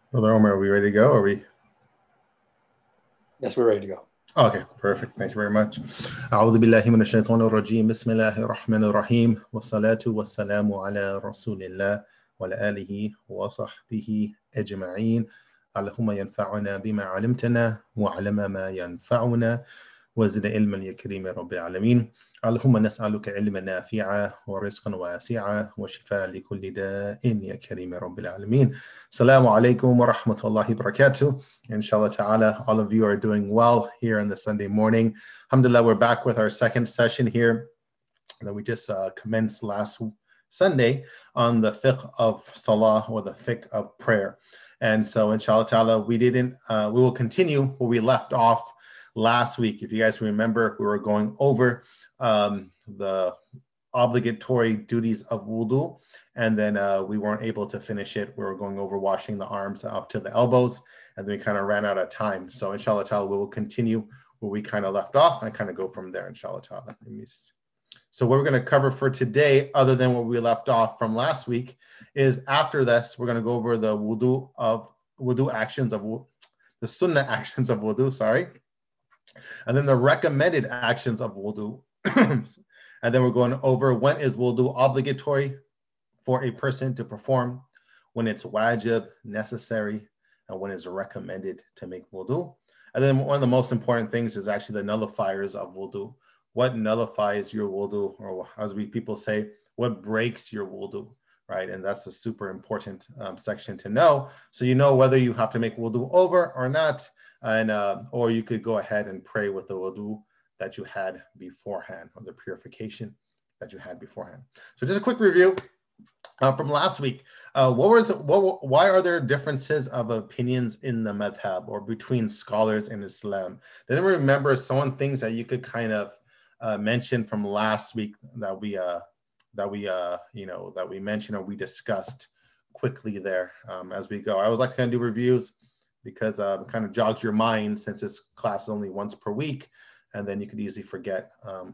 Brother Omar, are we ready to go? Are we? Yes, we're ready to go. Okay, perfect. Thank you very much. أعوذ بالله من الشيطان الرجيم. بسم الله الرحمن الرحيم. والصلاة والسلام على رسول الله وعلى آله وصحبه أجمعين. اللهم ينفعنا بما علمتنا وعلم ما ينفعنا وزد علما يا كريم رب العالمين. اللهم نسألك علما نافعا ورزقا واسعا وشفاء لكل داء يا كريم رب العالمين. Assalamu alaikum wa rahmatullahi wa barakatuh. Inshallah ta'ala, all of you are doing well here on the Sunday morning. Alhamdulillah, we're back with our second session here that we just commenced last Sunday on the fiqh of salah, or the fiqh of prayer. And so inshallah ta'ala, we will continue where we left off last week. If you guys remember, we were going over the obligatory duties of wudu, and then we weren't able to finish it. We were going over washing the arms up to the elbows, and then we kind of ran out of time. So inshallah ta'ala, we will continue where we kind of left off and kind of go from there, inshallah ta'ala. So what we're going to cover for today, other than what we left off from last week, is after this, we're going to go over the wudu actions of the sunnah actions of wudu, sorry. And then the recommended actions of wudu. And then we're going over when is wudu obligatory for a person to perform, when it's wajib, necessary, and when it's recommended to make wudu. And then one of the most important things is actually the nullifiers of wudu. What nullifies your wudu, or as people say, what breaks your wudu, right? And that's a super important section to know. So you know whether you have to make wudu over or not, and or you could go ahead and pray with the wudu that you had beforehand, or the purification that you had beforehand. So just a quick review from last week. Why are there differences of opinions in the madhab, or between scholars in Islam? Did anyone remember some things that you could kind of mention from last week that we mentioned, or we discussed quickly there as we go? I always like to kind of do reviews because it kind of jogs your mind, since this class is only once per week, and then you could easily forget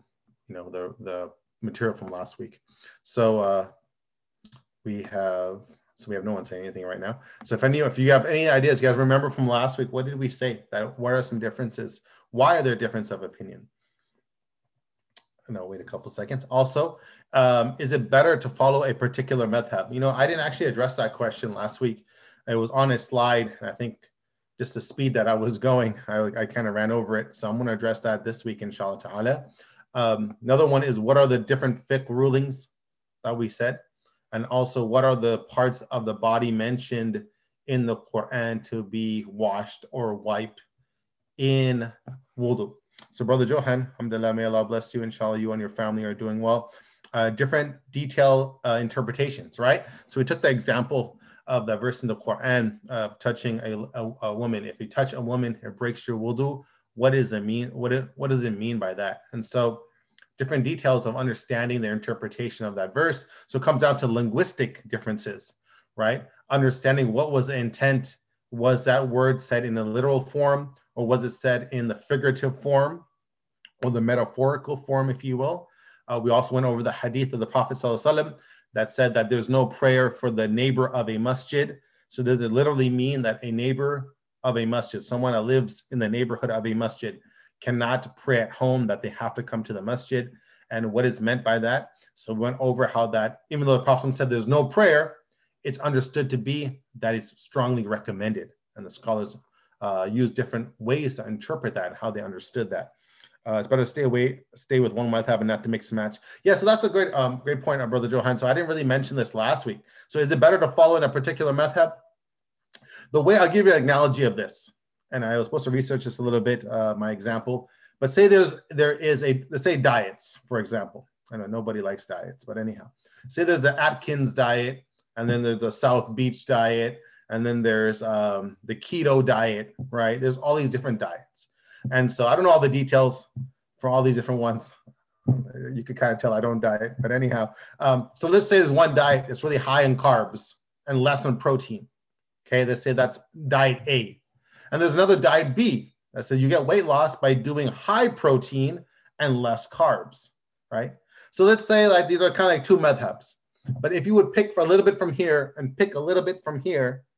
the material from last week. So we have no one saying anything right now. So if you have any ideas, you guys remember from last week, what did we say? What are some differences? Why are there differences of opinion? No, wait a couple seconds. Also, is it better to follow a particular madhab? I didn't actually address that question last week. It was on a slide, and I think just the speed that I was going, I kind of ran over it. So I'm going to address that this week, inshallah ta'ala. Another one is, what are the different fiqh rulings that we said? And also, what are the parts of the body mentioned in the Quran to be washed or wiped in wudu? So Brother Johan, alhamdulillah, may Allah bless you. Inshallah, you and your family are doing well. Different detailed interpretations, right? So we took the example of the verse in the Quran of touching a woman. If you touch a woman, it breaks your wudu. What does it mean? What does it mean by that? And so different details of understanding their interpretation of that verse. So it comes down to linguistic differences, right? Understanding what was the intent. Was that word said in a literal form, or was it said in the figurative form, or the metaphorical form, if you will? We also went over the hadith of the Prophet ﷺ that said that there's no prayer for the neighbor of a masjid. So does it literally mean that a neighbor of a masjid, someone that lives in the neighborhood of a masjid, cannot pray at home, that they have to come to the masjid? And what is meant by that? So we went over how that, even though the Prophet said there's no prayer, it's understood to be that it's strongly recommended. And the scholars use different ways to interpret that, how they understood that. It's better to stay with one madhab and not to mix and match. Yeah, so that's a great point, Brother Johan. So I didn't really mention this last week. So is it better to follow in a particular madhab? The way, I'll give you an analogy of this, and I was supposed to research this a little bit, my example, but say there is let's say diets, for example. I know nobody likes diets, but anyhow, say there's the Atkins diet, and then there's the South Beach diet, and then there's the keto diet, right? There's all these different diets. And so I don't know all the details for all these different ones. You could kind of tell I don't diet, but anyhow. So let's say there's one diet that's really high in carbs and less on protein. Okay, let's say that's diet A. And there's another diet B that says you get weight loss by doing high protein and less carbs, right? So let's say like these are kind of like two madhabs. But if you would pick for a little bit from here and pick a little bit from here,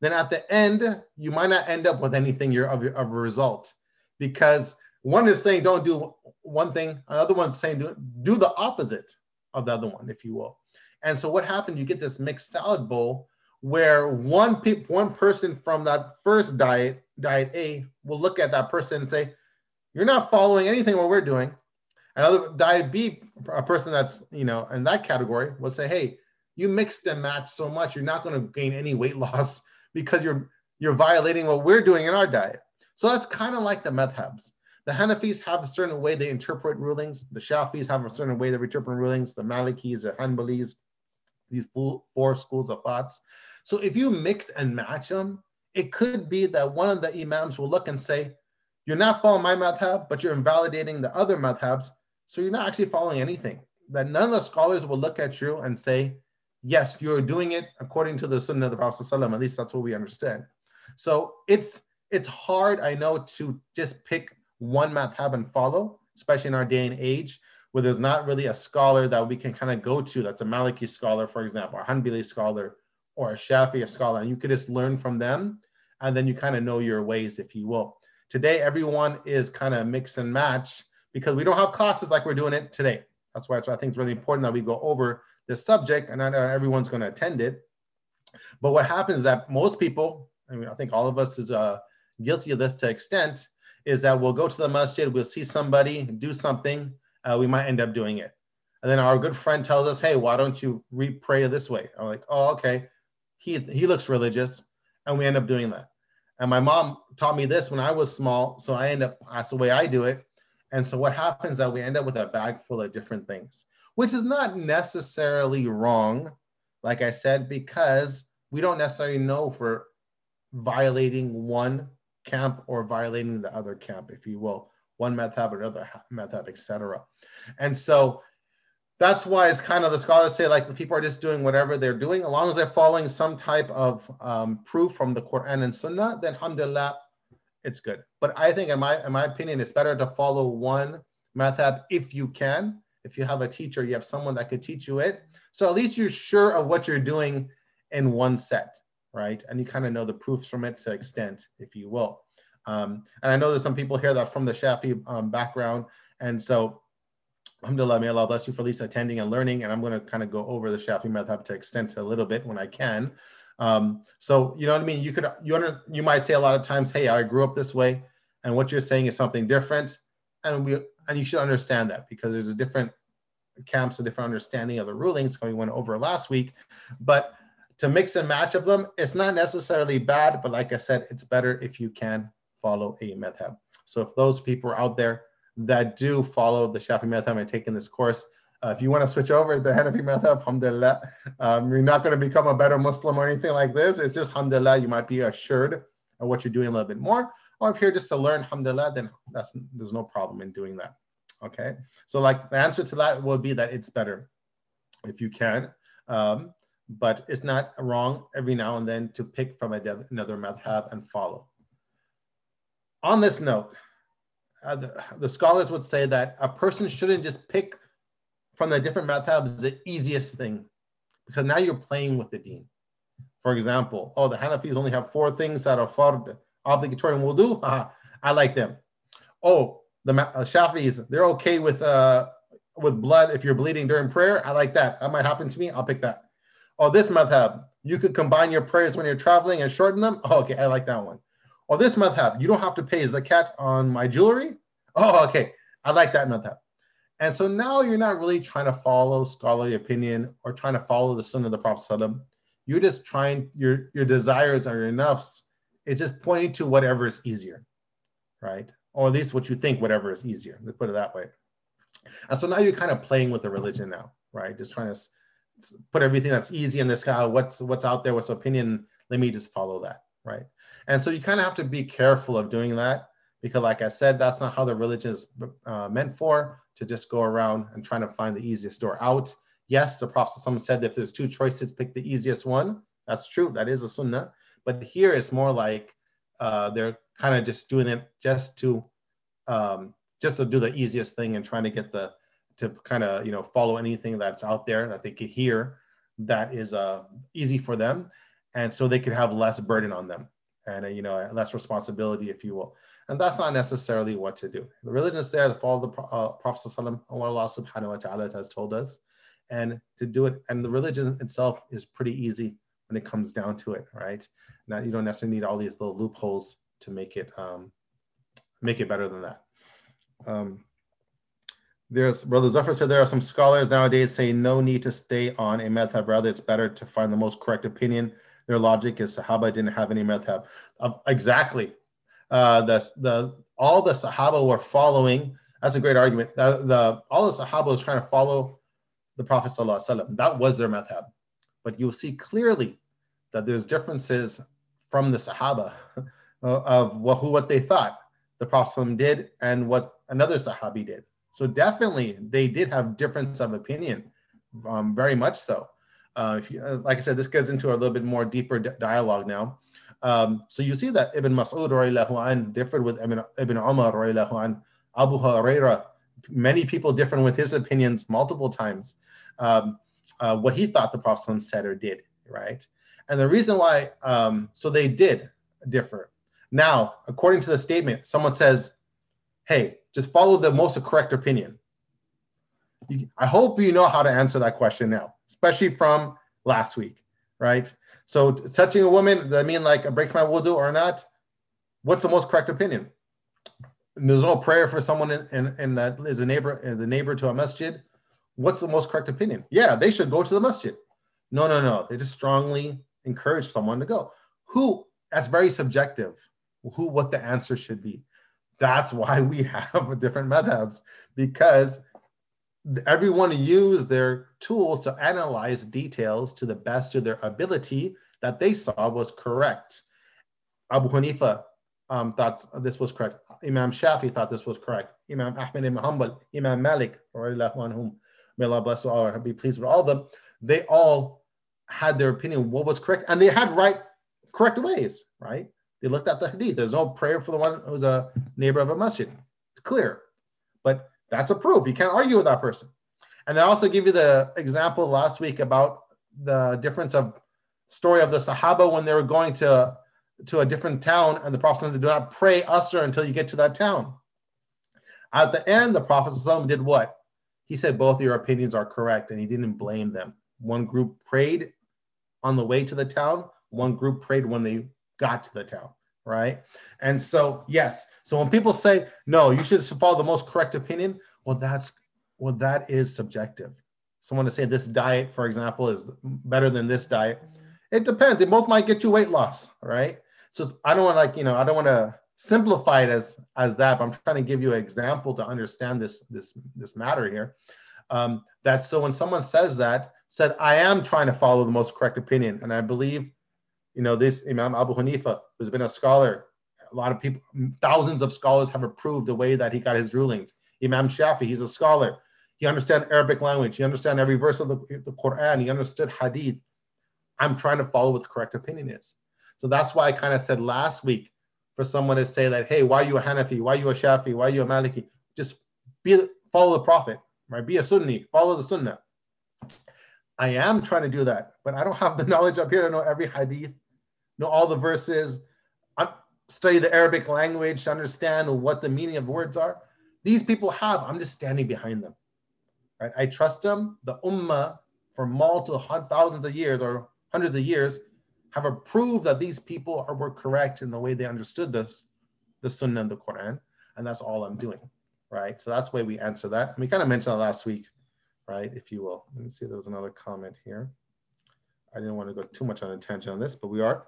then at the end, you might not end up with anything of a result, because one is saying don't do one thing, another one's saying do the opposite of the other one, if you will. And so what happened, you get this mixed salad bowl where one person from that first diet A, will look at that person and say, you're not following anything what we're doing. Another diet B, a person that's, in that category, will say, hey, you mixed and matched so much, you're not going to gain any weight loss because you're violating what we're doing in our diet. So that's kind of like the madhabs. The Hanafis have a certain way they interpret rulings. The Shafis have a certain way they interpret rulings. The Malikis, the Hanbalis, these four schools of thoughts. So if you mix and match them, it could be that one of the imams will look and say, you're not following my madhab, but you're invalidating the other madhabs. So you're not actually following anything. That none of the scholars will look at you and say, yes, you're doing it according to the Sunnah of the Prophet ﷺ. At least that's what we understand. So it's hard, I know, to just pick one madhab and follow, especially in our day and age, where there's not really a scholar that we can kind of go to that's a Maliki scholar, for example, or a Hanbali scholar, or a Shafi'i scholar, and you could just learn from them, and then you kind of know your ways, if you will. Today, everyone is kind of mix and match because we don't have classes like we're doing it today. That's why I think it's really important that we go over this subject, and not everyone's going to attend it. But what happens is that most people, I think all of us is guilty of this to extent, is that we'll go to the masjid, we'll see somebody do something, we might end up doing it. And then our good friend tells us, hey, why don't you pray this way? I'm like, oh, okay. He looks religious, and we end up doing that. And my mom taught me this when I was small, so that's the way I do it. And so what happens is that we end up with a bag full of different things, which is not necessarily wrong, like I said, because we don't necessarily know if we're violating one camp or violating the other camp, if you will, one madhab or another madhab, etc. And so that's why it's kind of, the scholars say, like, the people are just doing whatever they're doing, as long as they're following some type of proof from the Quran and Sunnah, then alhamdulillah, it's good. But I think, in my opinion, it's better to follow one madhab if you can. If you have a teacher, you have someone that could teach you it. So at least you're sure of what you're doing in one set, right? And you kind of know the proofs from it to extent, if you will. And I know there's some people here that are from the Shafi background. And so, alhamdulillah, may Allah bless you for at least attending and learning. And I'm going to kind of go over the Shafi madhab to extent a little bit when I can. So, you know what I mean? You might say a lot of times, hey, I grew up this way, and what you're saying is something different. And you should understand that, because there's a different camps, a different understanding of the rulings we went over last week. But to mix and match of them, it's not necessarily bad, but like I said, it's better if you can follow a madhab. So if those people are out there that do follow the Shafi madhab and taking this course, if you want to switch over to the Hanafi madhab, alhamdulillah, you're not going to become a better Muslim or anything like this. It's just, alhamdulillah, you might be assured of what you're doing a little bit more. Or if you're just to learn, alhamdulillah, then there's no problem in doing that. Okay, so like the answer to that will be that it's better if you can, but it's not wrong every now and then to pick from another madhab and follow. On this note, the scholars would say that a person shouldn't just pick from the different madhabs the easiest thing, because now you're playing with the deen. For example, the Hanafis only have 4 things that are fard, obligatory in wudu. I like them. The Shafis, they're okay with blood if you're bleeding during prayer. I like that. That might happen to me. I'll pick that. This madhab, you could combine your prayers when you're traveling and shorten them. Okay, I like that one. This madhab, you don't have to pay zakat on my jewelry. Okay, I like that madhab. And so now you're not really trying to follow scholarly opinion or trying to follow the Sunnah of the Prophet ﷺ. You're just trying, your desires or your nafs, it's just pointing to whatever is easier, right? Or at least what you think whatever is easier. Let's put it that way. And so now you're kind of playing with the religion now, right? Just trying to put everything that's easy in this guy, what's out there, what's opinion, let me just follow that, right? And so you kind of have to be careful of doing that, because like I said, that's not how the religion is meant for, to just go around and trying to find the easiest door out. Yes, the Prophet said if there's 2 choices, pick the easiest one. That's true, that is a sunnah. But here it's more like they're kind of just doing it just to do the easiest thing and trying to get to kind of follow anything that's out there that they could hear that is easy for them. and so they could have less burden on them and less responsibility, if you will. And that's not necessarily what to do. The religion is there to follow the Prophet ﷺ, what Allah subhanahu wa ta'ala has told us, and to do it. And the religion itself is pretty easy when it comes down to it, right? Now, you don't necessarily need all these little loopholes to make it better than that. Brother Zafar said there are some scholars nowadays saying no need to stay on a madhab, rather it's better to find the most correct opinion. Their logic is Sahaba didn't have any madhab. Exactly. All the Sahaba were following. That's a great argument. All the Sahaba was trying to follow the Prophet ﷺ. That was their madhab. But you'll see clearly that there's differences from the Sahaba of what they thought the Prophet ﷺ did and what another Sahabi did. So definitely they did have difference of opinion, very much so. Like I said, this gets into a little bit more deeper dialogue now. So you see that Ibn Mas'ud radiallahu anh differed with Ibn Umar radiallahu anh. Abu Hurairah, many people different with his opinions multiple times. What he thought the Prophet said or did, right? And the reason why, so they did differ. Now, according to the statement, someone says, hey, just follow the most correct opinion. I hope you know how to answer that question now, especially from last week, right? So touching a woman, does that mean like it breaks my wudu or not? What's the most correct opinion? And there's no prayer for someone in that is the neighbor to a masjid. What's the most correct opinion? Yeah, they should go to the masjid. No. They just strongly encourage someone to go. That's very subjective, what the answer should be. That's why we have different madhabs, because everyone used their tools to analyze details to the best of their ability that they saw was correct. Abu Hanifa thought this was correct. Imam Shafi thought this was correct. Imam Ahmed ibn Hanbal, Imam Malik, may Allah bless all or be pleased with all of them. They all had their opinion what was correct, and they had correct ways, right? They looked at the hadith. There's no prayer for the one who's a neighbor of a masjid. It's clear. But that's a proof. You can't argue with that person. And I also give you the example last week about the difference of story of the Sahaba when they were going to a different town, and the Prophet said, do not pray Asr until you get to that town. At the end, the Prophet did what? He said both your opinions are correct, and he didn't blame them. One group prayed on the way to the town. One group prayed when they got to the town, right? And so, yes. So when people say, no, you should follow the most correct opinion, that is subjective. Someone to say this diet, for example, is better than this diet. It depends. They both might get you weight loss, right? So I don't want I don't want to simplify it as that, but I'm trying to give you an example to understand this matter here. That so when someone says I am trying to follow the most correct opinion, and I believe, this Imam Abu Hanifa, who's been a scholar, a lot of people, thousands of scholars have approved the way that he got his rulings. Imam Shafi, he's a scholar. He understands Arabic language. He understands every verse of the Quran. He understood hadith. I'm trying to follow what the correct opinion is. So that's why I kind of said last week for someone to say that, hey, why are you a Hanafi? Why are you a Shafi? Why are you a Maliki? Just follow the Prophet, right? Be a Sunni, follow the Sunnah. I am trying to do that, but I don't have the knowledge up here to know every hadith, know all the verses, study the Arabic language to understand what the meaning of words are. These people have, I'm just standing behind them, right? I trust them. The Ummah for multiple thousands of years or hundreds of years have approved that these people were correct in the way they understood the Sunnah and the Quran, and that's all I'm doing, right? So that's the way we answer that. And we kind of mentioned that last week, right, if you will. Let me see, there was another comment here. I didn't want to go too much on a tangent on this, but we are.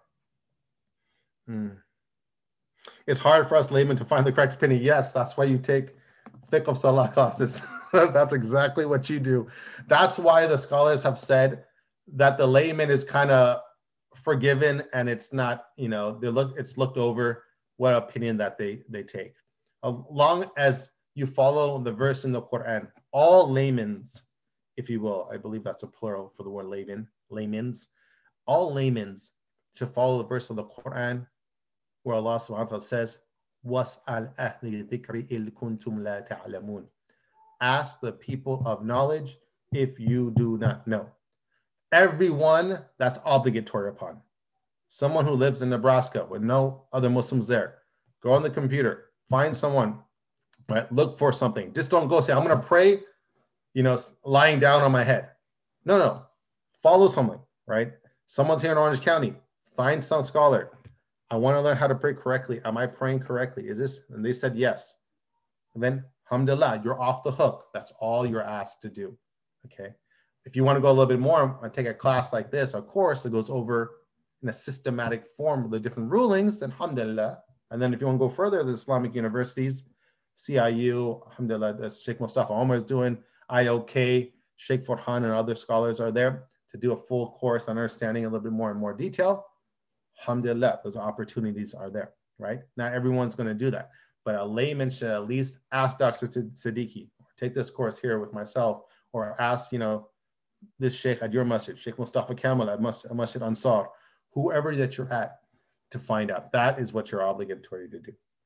It's hard for us laymen to find the correct opinion. Yes, that's why you take fiqh of salah classes. That's exactly what you do. That's why the scholars have said that the layman is kind of forgiven, and it's not, it's looked over what opinion that they take. As long as you follow the verse in the Quran, all laymans, if you will, I believe that's a plural for the word laymans, all laymans should follow the verse of the Quran where Allah subhanahu wa ta'ala says, وَاسْأَلْ أَهْلِ الذِّكْرِ إِن كُنتُمْ لَا تَعْلَمُونَ. Ask the people of knowledge if you do not know. Everyone, that's obligatory upon. someone who lives in Nebraska with no other Muslims there. Go on the computer, find someone, right? Look for something. Just don't go say, I'm going to pray, lying down on my head. No. Follow someone, right? Someone's here in Orange County. Find some scholar. I want to learn how to pray correctly. Am I praying correctly? Is this? And they said yes. And then, alhamdulillah, you're off the hook. That's all you're asked to do, okay? If you want to go a little bit more and take a class like this, a course that goes over in a systematic form of the different rulings, then alhamdulillah. And then if you want to go further, the Islamic universities, CIU, alhamdulillah, that Sheikh Mustafa Omar is doing, IOK, Sheikh Farhan and other scholars are there to do a full course on understanding a little bit more in more detail. Alhamdulillah, those opportunities are there, right? Not everyone's going to do that, but a layman should at least ask Dr. Siddiqui, or take this course here with myself, or ask, this Sheikh at your masjid, Sheikh Mustafa Kamal at Masjid Ansar, whoever that you're at, to find out. That is what you're obligated to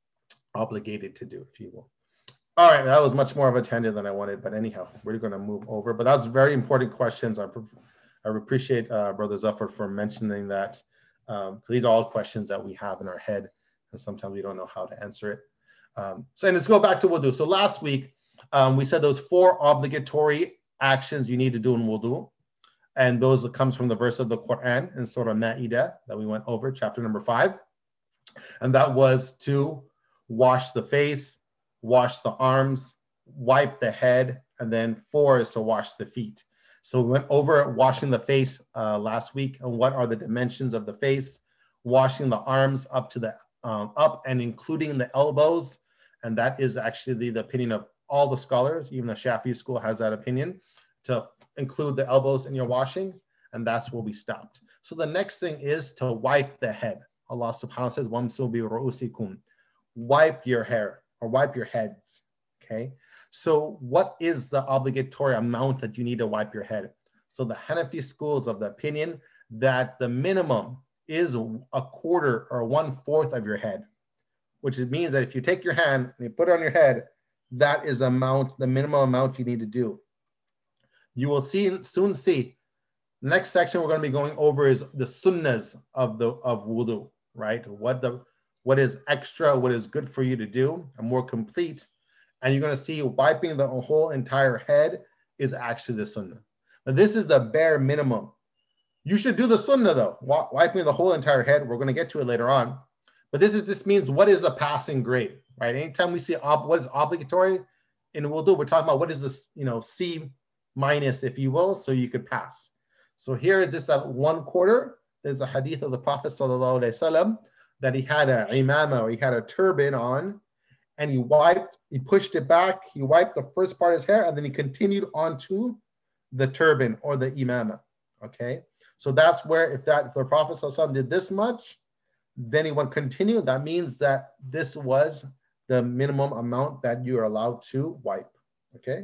do, if you will. All right, that was much more of a tangent than I wanted, but anyhow, we're going to move over. But that's very important questions. I appreciate Brother Zafar for mentioning that. These are all questions that we have in our head, and sometimes we don't know how to answer it. And let's go back to wudu. So last week, we said those 4 obligatory actions you need to do in wudu. And those comes from the verse of the Quran in Surah Ma'idah that we went over, chapter number 5. And that was to wash the face, wash the arms, wipe the head, and then 4 is to wash the feet. So we went over washing the face last week, and what are the dimensions of the face, washing the arms up to the up and including the elbows, and that is actually the opinion of all the scholars. Even the Shafi'i school has that opinion, to include the elbows in your washing, and that's where we stopped. So the next thing is to wipe the head. Allah subhanahu wa ta'ala says, "Wamsu bi ru'usikum," wipe your hair or wipe your heads. Okay. So what is the obligatory amount that you need to wipe your head? So the Hanafi schools of the opinion that the minimum is 1/4 or 1/4 of your head, which means that if you take your hand and you put it on your head, that is the minimum amount you need to do. You will soon see. Next section we're going to be going over is the sunnahs of wudu, right? What is extra, what is good for you to do, and more complete. And you're going to see wiping the whole entire head is actually the sunnah. But this is the bare minimum. You should do the sunnah though, wiping the whole entire head. We're going to get to it later on. But this means what is the passing grade, right? Anytime we see what is obligatory in wudu, we're talking about what is this, C minus, if you will, so you could pass. So here it's just that 1/4. There's a hadith of the Prophet sallallahu alaihi wasallam that he had a imama, or he had a turban on, and he pushed it back, he wiped the first part of his hair, and then he continued onto the turban or the imama. Okay, so that's where if the Prophet sallallahu alaihi wasallam did this much, then he would continue. That means that this was the minimum amount that you are allowed to wipe. Okay,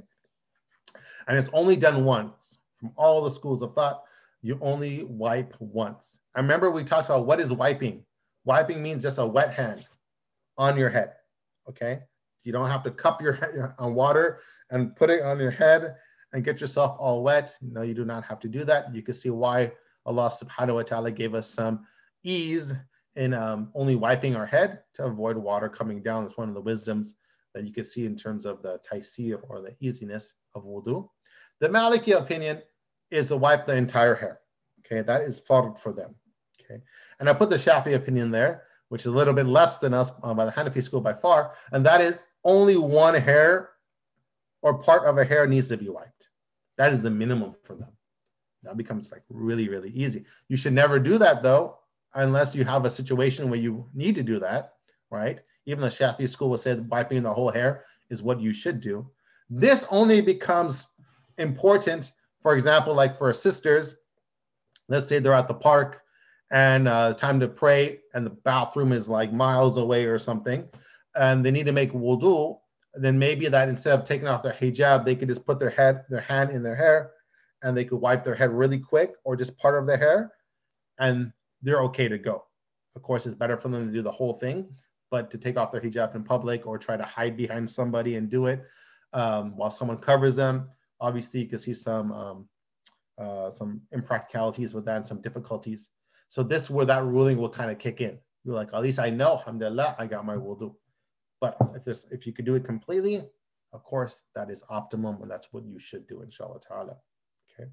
and it's only done once. From all the schools of thought, you only wipe once. I remember we talked about what is wiping. Wiping means just a wet hand on your head. Okay, you don't have to cup your head on water and put it on your head and get yourself all wet. No, you do not have to do that. You can see why Allah subhanahu wa ta'ala gave us some ease in only wiping our head to avoid water coming down. It's one of the wisdoms that you can see in terms of the taysir, or the easiness of wudu. The Maliki opinion is to wipe the entire hair. Okay, that is fard for them. Okay, and I put the Shafi opinion there, which is a little bit less than us by the Hanafi school by far, and that is only one hair or part of a hair needs to be wiped. That is the minimum for them. That becomes like really, really easy. You should never do that though, unless you have a situation where you need to do that, right? Even the Shafi school will say that wiping the whole hair is what you should do. This only becomes important, for example, like for sisters, let's say they're at the park and time to pray and the bathroom is like miles away or something, and they need to make wudu, then maybe that instead of taking off their hijab, they could just put their hand in their hair, and they could wipe their head really quick, or just part of their hair, and they're okay to go. Of course, it's better for them to do the whole thing, but to take off their hijab in public or try to hide behind somebody and do it while someone covers them, obviously you can see some impracticalities with that and some difficulties. So this is where that ruling will kind of kick in. You're like, at least I know, alhamdulillah, I got my wudu. But if you could do it completely, of course, that is optimum, and that's what you should do, inshallah ta'ala. Okay.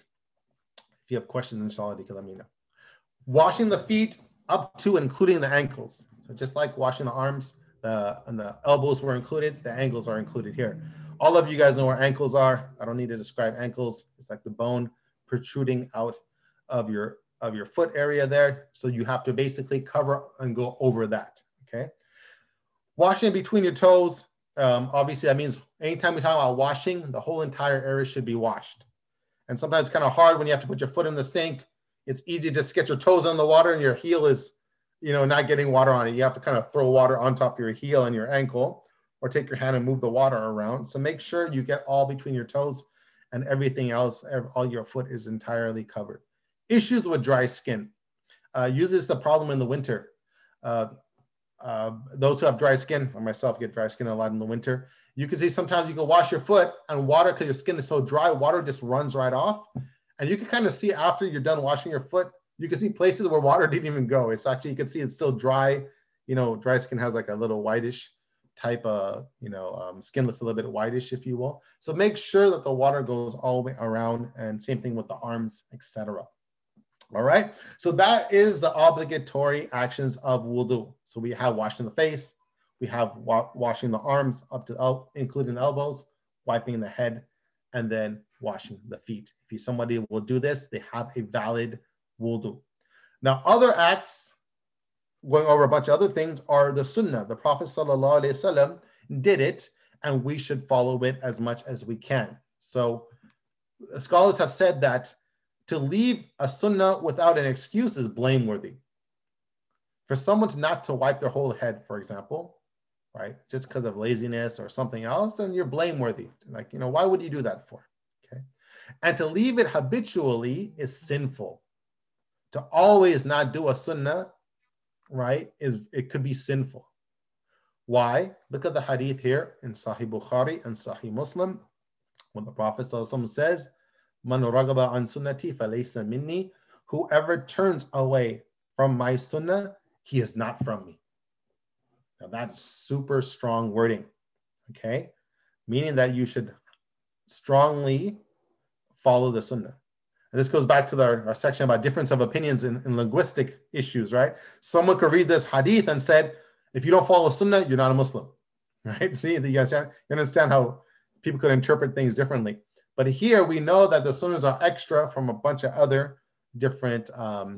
If you have questions, inshallah, you can let me know. Washing the feet up to including the ankles. So just like washing the arms, and the elbows were included, the ankles are included here. All of you guys know where ankles are. I don't need to describe ankles. It's like the bone protruding out of your foot area there. So you have to basically cover and go over that, okay? Washing between your toes, obviously that means anytime we talk about washing, the whole entire area should be washed. And sometimes it's kind of hard when you have to put your foot in the sink. It's easy to just get your toes in the water and your heel is, not getting water on it. You have to kind of throw water on top of your heel and your ankle, or take your hand and move the water around. So make sure you get all between your toes and everything else, all your foot is entirely covered. Issues with dry skin. Usually it's the problem in the winter. Those who have dry skin, or myself get dry skin a lot in the winter. You can see sometimes you can wash your foot and water, because your skin is so dry, water just runs right off. And you can kind of see after you're done washing your foot, you can see places where water didn't even go. It's actually, you can see it's still dry. Dry skin has like a little whitish type of, skin looks a little bit whitish, if you will. So make sure that the water goes all the way around, and same thing with the arms, etc. All right, so that is the obligatory actions of wudu. So we have washing the face, we have washing the arms up to including the elbows, wiping the head, and then washing the feet. If somebody will do this, they have a valid wudu. Now, other acts, going over a bunch of other things, are the sunnah. The Prophet ﷺ did it, and we should follow it as much as we can. So scholars have said that to leave a sunnah without an excuse is blameworthy. For someone not to wipe their whole head, for example, right, just because of laziness or something else, then you're blameworthy. Like, why would you do that for? Okay. And to leave it habitually is sinful. To always not do a sunnah, right, it could be sinful. Why? Look at the hadith here in Sahih Bukhari and Sahih Muslim, when the Prophet ﷺ says, Man ragaba an sunnati falaysa minni, whoever turns away from my sunnah, he is not from me. Now that's super strong wording, okay? Meaning that you should strongly follow the sunnah. And this goes back to our section about difference of opinions in linguistic issues, right? Someone could read this hadith and said, if you don't follow sunnah, you're not a Muslim, right? See, you understand how people could interpret things differently. But here we know that the sunnahs are extra from a bunch of other different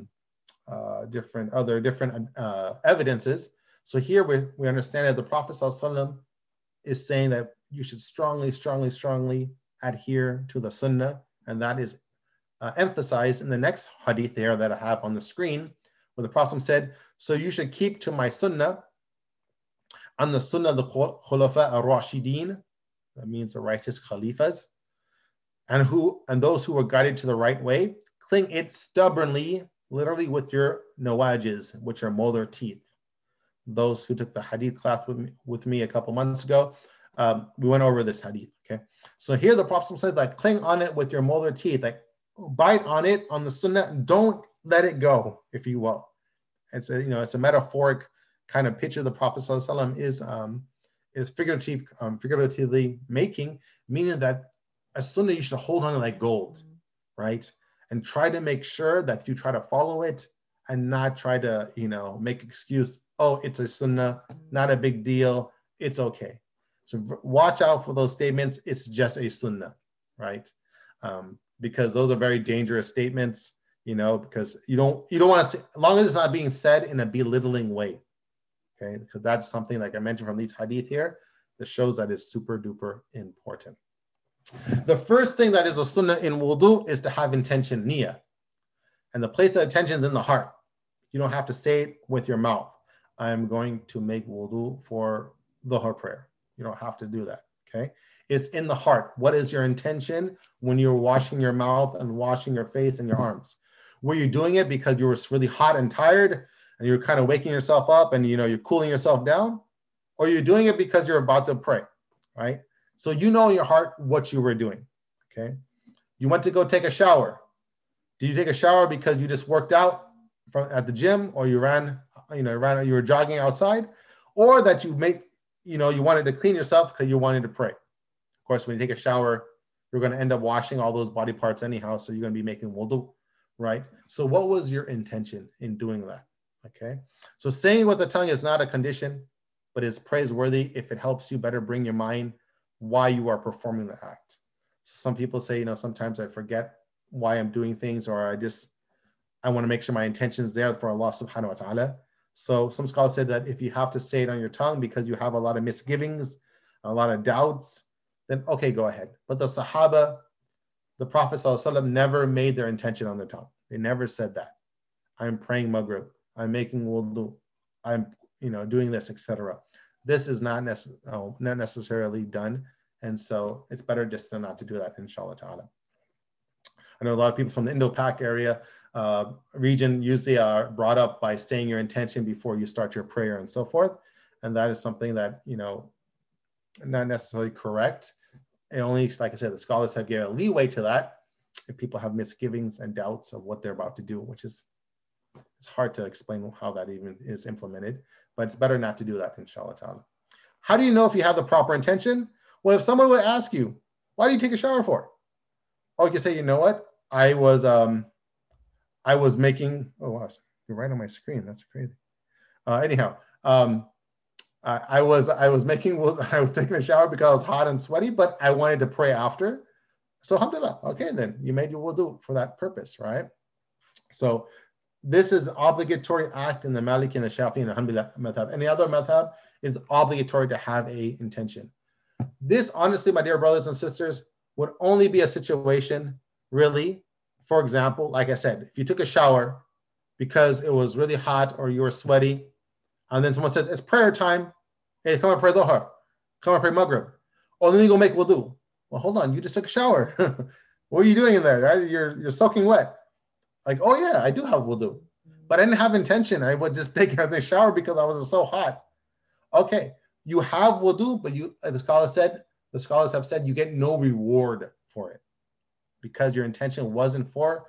evidences. So here we understand that the Prophet ﷺ is saying that you should strongly, strongly, strongly adhere to the sunnah, and that is emphasized in the next hadith there that I have on the screen, where the Prophet said, so you should keep to my sunnah and the sunnah of the Khulafa ar-Rashidin, that means the righteous Khalifas, and those who were guided to the right way, cling it stubbornly, literally with your nawajis, which are molar teeth. Those who took the hadith class with me a couple months ago, we went over this hadith, okay? So here the Prophet said, like, cling on it with your molar teeth, like bite on it, on the sunnah, don't let it go, if you will. It's a metaphoric kind of picture the Prophet ﷺ is figuratively making, meaning that a sunnah you should hold on to like gold, right? And try to make sure that you try to follow it and not try to, make excuse, oh, it's a sunnah, not a big deal, it's okay. So watch out for those statements, it's just a sunnah, right? Because those are very dangerous statements, because you don't want to, as long as it's not being said in a belittling way, okay? Because that's something, like I mentioned from these hadith here, that shows that it's super duper important. The first thing that is a sunnah in wudu is to have intention, niyyah. And the place of attention is in the heart. You don't have to say it with your mouth. I'm going to make wudu for dhuhr prayer. You don't have to do that, okay? It's in the heart. What is your intention when you're washing your mouth and washing your face and your arms? Were you doing it because you were really hot and tired and you're kind of waking yourself up and you're cooling yourself down? Or you're doing it because you're about to pray, right? So you know in your heart what you were doing, okay? You went to go take a shower. Do you take a shower because you just worked out at the gym, or you were jogging outside, or that you wanted to clean yourself because you wanted to pray. Of course, when you take a shower, you're going to end up washing all those body parts anyhow, so you're going to be making wudu, right? So what was your intention in doing that? Okay, so saying with the tongue is not a condition, but is praiseworthy if it helps you better bring your mind why you are performing the act. So some people say, sometimes I forget why I'm doing things, or I want to make sure my intention is there for Allah subhanahu wa ta'ala. So some scholars said that if you have to say it on your tongue because you have a lot of misgivings, a lot of doubts, then okay, go ahead. But the Sahaba, the Prophet ﷺ never made their intention on their tongue. They never said that. I'm praying Maghrib, I'm making wudu, I'm doing this, etc. This is not necessarily done. And so it's better just not to do that, inshallah ta'ala. I know a lot of people from the Indo-Pak area region usually are brought up by saying your intention before you start your prayer and so forth. And that is something that, not necessarily correct. And only, like I said, the scholars have given a leeway to that if people have misgivings and doubts of what they're about to do, which is, it's hard to explain how that even is implemented, but it's better not to do that, inshallah ta'ala. How do you know if you have the proper intention? Well, if someone would ask you, why do you take a shower for? Oh, you can say, you know what? I was making, oh wow, you're right on my screen. That's crazy. Anyhow, I was taking a shower because I was hot and sweaty, but I wanted to pray after. So alhamdulillah, okay, then you made your wudu for that purpose, right? So this is an obligatory act in the Maliki and the Shafi'i and the Hanbali madhab. Any other madhab is obligatory to have a intention. This, honestly, my dear brothers and sisters, would only be a situation, really, for example, like I said, if you took a shower because it was really hot or you were sweaty, and then someone said, it's prayer time, hey, come and pray Dhuhr, come and pray Maghrib. Oh, then you go make wudu. Well, hold on, you just took a shower. What are you doing in there? Right? You're soaking wet. Like, oh yeah, I do have wudu, but I didn't have intention. I would just take the shower because I was so hot. Okay, you have wudu, but the scholars have said you get no reward for it because your intention wasn't for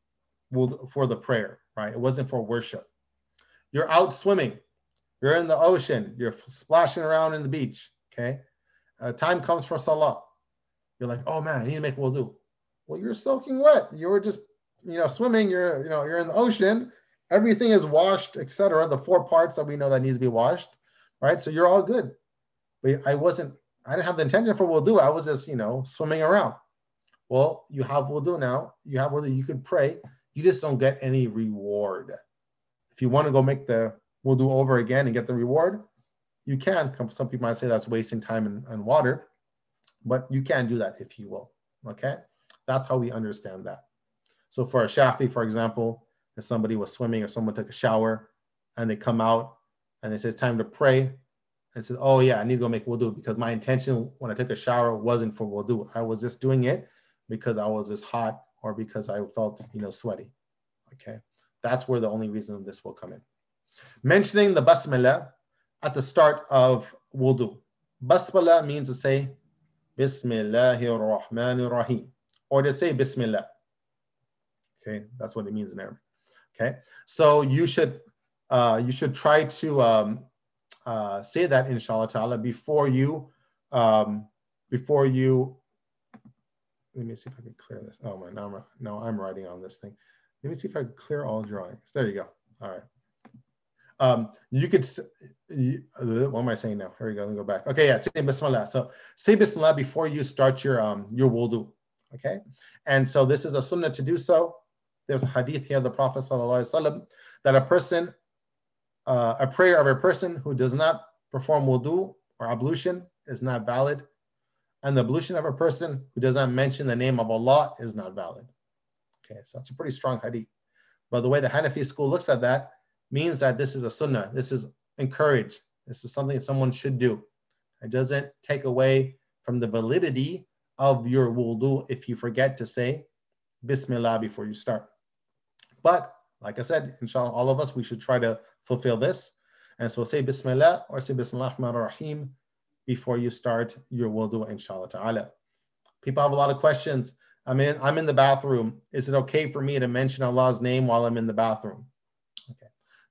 the prayer, right? It wasn't for worship. You're out swimming, you're in the ocean, you're splashing around in the beach. Okay, time comes for salah. You're like, oh man, I need to make wudu. Well, you're soaking wet. You were just swimming. You're in the ocean. Everything is washed, etc. The 4 parts that we know that needs to be washed, right? So you're all good. But I didn't have the intention for wudu. I was just, swimming around. Well, you have wudu now. You have wudu. You could pray. You just don't get any reward. If you want to go make the wudu over again and get the reward, you can. Some people might say that's wasting time and water, but you can do that if you will. Okay, that's how we understand that. So for a Shafi, for example, if somebody was swimming or someone took a shower and they come out and they say it's time to pray, and says, oh yeah, I need to go make wudu because my intention when I took a shower wasn't for wudu. I was just doing it because I was just hot or because I felt, sweaty. Okay, that's where the only reason this will come in. Mentioning the basmala at the start of wudu. Basmala means to say Bismillahir Rahmanir Rahim, or to say Bismillah. Okay, that's what it means in Arabic. Okay, so you should try to say that, inshallah ta'ala, before you let me see if I can clear this. Oh my, no, I'm writing on this thing. Let me see if I can clear all drawings. There you go. All right. You could, what am I saying now? Here we go, let me go back. Okay, yeah, say Bismillah. So say Bismillah before you start your wudu, okay? And so this is a sunnah to do so. There's a hadith here of the Prophet ﷺ that a prayer of a person who does not perform wudu or ablution is not valid. And the ablution of a person who does not mention the name of Allah is not valid. Okay, so that's a pretty strong hadith. But the way the Hanafi school looks at that means that this is a sunnah. This is encouraged. This is something someone should do. It doesn't take away from the validity of your wudu if you forget to say Bismillah before you start. But like I said, inshallah, all of us, we should try to fulfill this. And so say Bismillah or say Bismillah ar-Rahman ar-Rahim before you start your wudu, inshallah ta'ala. People have a lot of questions. I'm in the bathroom. Is it okay for me to mention Allah's name while I'm in the bathroom?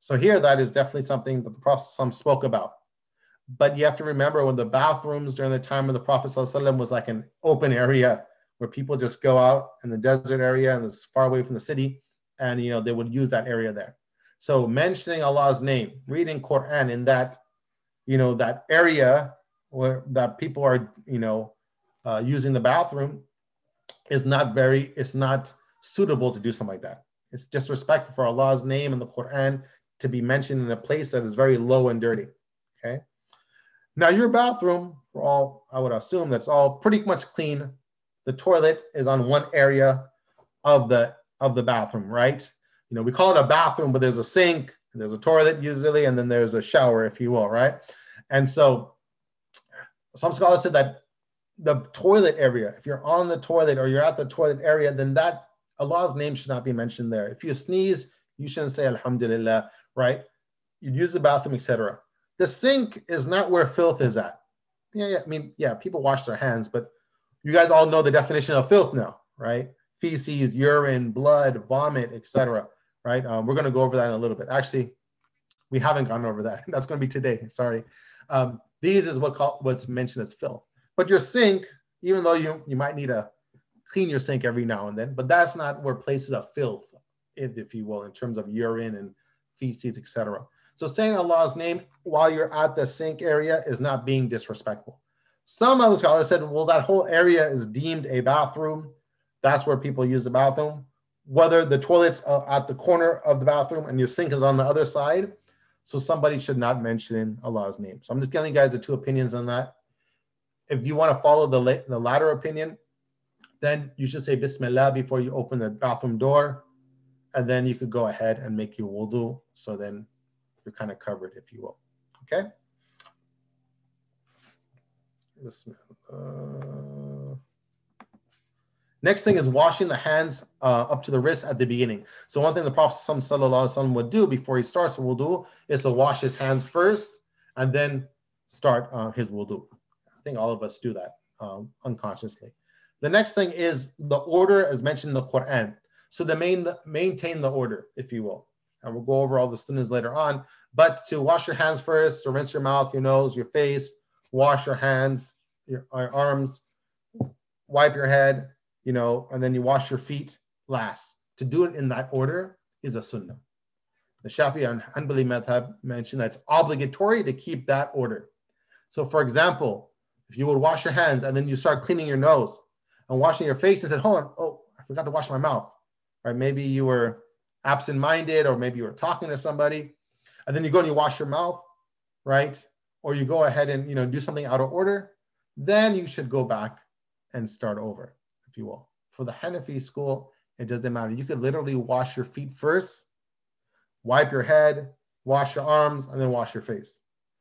So here, that is definitely something that the Prophet ﷺ spoke about. But you have to remember when the bathrooms during the time of the Prophet ﷺ was like an open area where people just go out in the desert area and it's far away from the city, and they would use that area there. So mentioning Allah's name, reading Quran in that, that area where that people are, using the bathroom it's not suitable to do something like that. It's disrespectful for Allah's name and the Quran to be mentioned in a place that is very low and dirty. Okay. Now your bathroom, for all, I would assume that's all pretty much clean. The toilet is on one area of the bathroom, right? We call it a bathroom, but there's a sink, there's a toilet usually, and then there's a shower, if you will, right? And so some scholars said that the toilet area, if you're on the toilet or you're at the toilet area, then that Allah's name should not be mentioned there. If you sneeze, you shouldn't say Alhamdulillah, right? You'd use the bathroom, etc. The sink is not where filth is at. Yeah, people wash their hands, but you guys all know the definition of filth now, right? Feces, urine, blood, vomit, etc. Right? We're going to go over that in a little bit. Actually, we haven't gone over that. That's going to be today. Sorry. These is what's mentioned as filth. But your sink, even though you might need to clean your sink every now and then, but that's not where places of filth, if you will, in terms of urine and feces, etc. So saying Allah's name while you're at the sink area is not being disrespectful. Some other scholars said, well, that whole area is deemed a bathroom. That's where people use the bathroom. Whether the toilet's at the corner of the bathroom and your sink is on the other side, so somebody should not mention Allah's name. So I'm just giving you guys the two opinions on that. If you want to follow the latter opinion, then you should say Bismillah before you open the bathroom door, and then you could go ahead and make your wudu. So then you're kind of covered, if you will. Okay? Bismillah. Next thing is washing the hands up to the wrist at the beginning. So one thing the Prophet ﷺ would do before he starts wudu is to wash his hands first and then start his wudu. I think all of us do that unconsciously. The next thing is the order as mentioned in the Quran. So to maintain the order, if you will. And we'll go over all the sunnahs later on. But to wash your hands first, to rinse your mouth, your nose, your face, wash your hands, your arms, wipe your head, and then you wash your feet last. To do it in that order is a sunnah. The Shafi'i and Hanbali madhab mentioned that it's obligatory to keep that order. So for example, if you would wash your hands and then you start cleaning your nose and washing your face and said, hold on, oh, I forgot to wash my mouth. Right? Maybe you were absent-minded or maybe you were talking to somebody and then you go and you wash your mouth, right? Or you go ahead and do something out of order, then you should go back and start over, if you will. For the Hanafi school, it doesn't matter. You could literally wash your feet first, wipe your head, wash your arms, and then wash your face.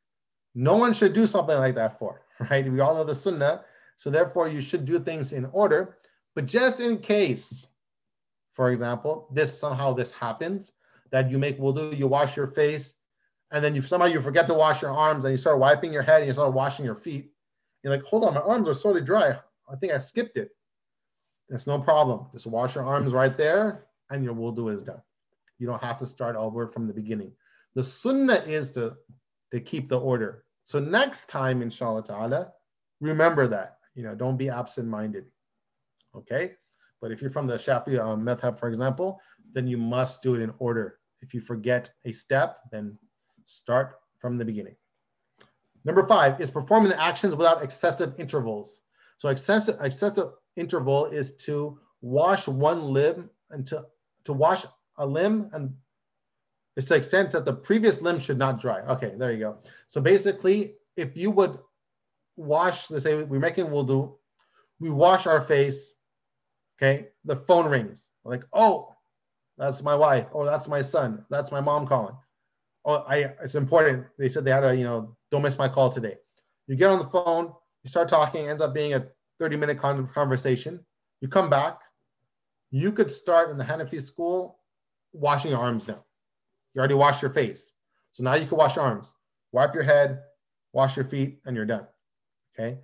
No one should do something like that right? We all know the sunnah, so therefore you should do things in order. But just in case, for example, this happens, that you make wudu, you wash your face, and then somehow you forget to wash your arms, and you start wiping your head, and you start washing your feet. You're like, hold on, my arms are sort of dry. I think I skipped it. It's no problem. Just wash your arms right there, and your wudu is done. You don't have to start over from the beginning. The sunnah is to keep the order. So next time, inshallah ta'ala, remember that. Don't be absent-minded. Okay? But if you're from the Shafi'i madhab, for example, then you must do it in order. If you forget a step, then start from the beginning. Number 5 is performing the actions without excessive intervals. So excessive interval is to wash one limb and to wash a limb, and it's to the extent that the previous limb should not dry. Okay, there you go. So basically, if you would wash, let's say we're making wudu, we wash our face, okay, the phone rings. Like, oh, that's my wife. Oh, that's my son. That's my mom calling. Oh, it's important. They said they had a, don't miss my call today. You get on the phone, you start talking, it ends up being a 30-minute conversation. You come back, you could start in the Hanafi school washing your arms now. You already washed your face. So now you can wash your arms, wipe your head, wash your feet, and you're done. Okay.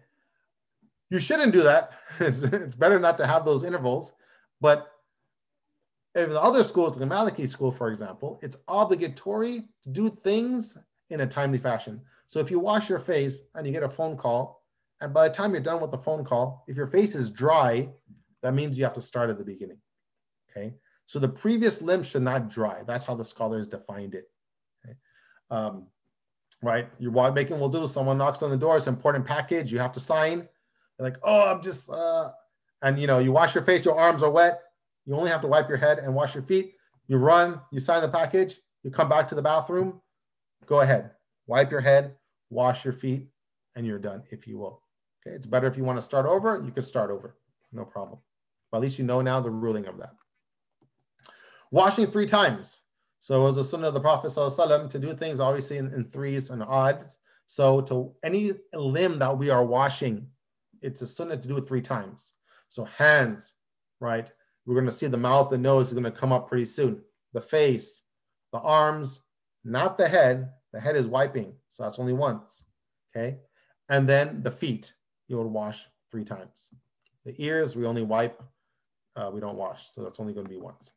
You shouldn't do that. It's better not to have those intervals, but In the other schools, like the Maliki school, for example, it's obligatory to do things in a timely fashion. So if you wash your face and you get a phone call, and by the time you're done with the phone call, if your face is dry, that means you have to start at the beginning, okay? So the previous limb should not dry. That's how the scholars defined it, okay? Right, you're making wudu, someone knocks on the door, it's an important package, you have to sign. You're like, oh, I'm just, and you wash your face, your arms are wet. You only have to wipe your head and wash your feet. You run, you sign the package, you come back to the bathroom, go ahead, wipe your head, wash your feet, and you're done, if you will. Okay, it's better if you want to start over, you can start over, no problem. But at least you know now the ruling of that. Washing 3 times. So it was a sunnah of the Prophet ﷺ to do things obviously in threes and odd. So to any limb that we are washing, it's a sunnah to do it 3 times. So hands, right? We're going to see the mouth, the nose is going to come up pretty soon. The face, the arms, not the head. The head is wiping, so that's only once, okay? And then the feet, you would wash 3 times. The ears, we only wipe, we don't wash, so that's only going to be once.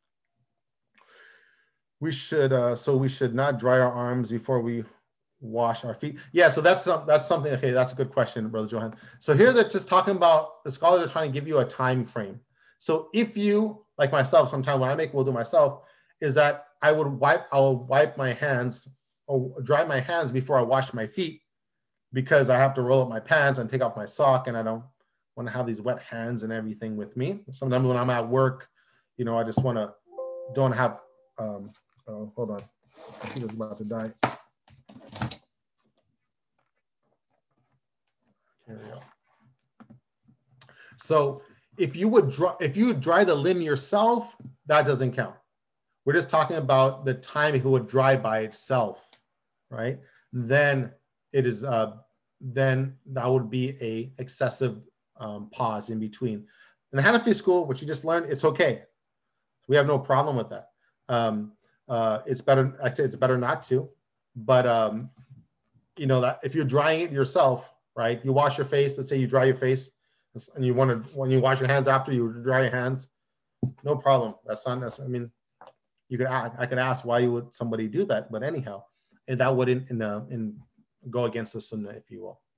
We should, so we should not dry our arms before we wash our feet. Yeah, so that's something, okay, that's a good question, Brother Johan. So here they're just talking about, the scholars are trying to give you a time frame. So if you, like myself, sometimes when I make wudu myself, is that I'll wipe my hands or dry my hands before I wash my feet, because I have to roll up my pants and take off my sock, and I don't want to have these wet hands and everything with me. Sometimes when I'm at work, I just don't have, hold on, I think it's about to die. Here we go. So if you dry the limb yourself, that doesn't count. We're just talking about the time if it would dry by itself, right? Then it is then that would be a excessive pause in between. In the Hanafi school, which you just learned, it's okay. We have no problem with that. It's better. I'd say it's better not to, but that if you're drying it yourself, right? You wash your face. Let's say you dry your face, and when you wash your hands after, you dry your hands. No problem. That's not necessary. I mean, I could ask why would somebody do that, but anyhow, and that wouldn't go against the sunnah, if you will.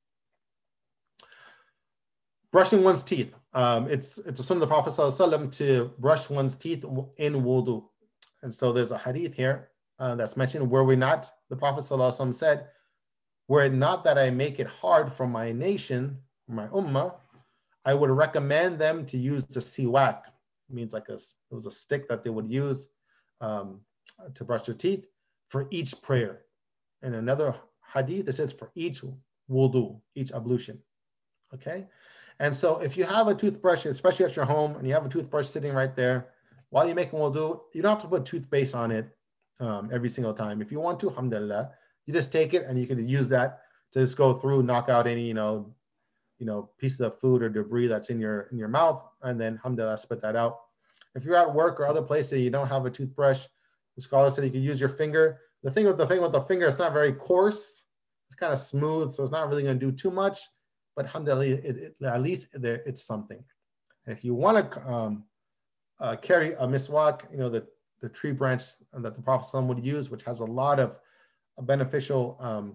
Brushing one's teeth. It's a sunnah of the Prophet ﷺ to brush one's teeth in wudu. And so there's a hadith here that's mentioned, the Prophet ﷺ said, were it not that I make it hard for my nation, my ummah, I would recommend them to use the siwak. It means it was a stick that they would use to brush their teeth for each prayer. In another hadith, it says for each wudu, each ablution, okay? And so if you have a toothbrush, especially at your home, and you have a toothbrush sitting right there, while you're making wudu, you don't have to put toothpaste on it every single time. If you want to, alhamdulillah, you just take it and you can use that to just go through, knock out any, pieces of food or debris that's in your mouth, and then alhamdulillah, spit that out. If you're at work or other places you don't have a toothbrush, the scholar said you can use your finger. The thing with the finger, it's not very coarse. It's kind of smooth, so it's not really going to do too much. But alhamdulillah, at least it's something. And if you want to carry a miswak, the tree branch that the Prophet ﷺ would use, which has a lot of beneficial,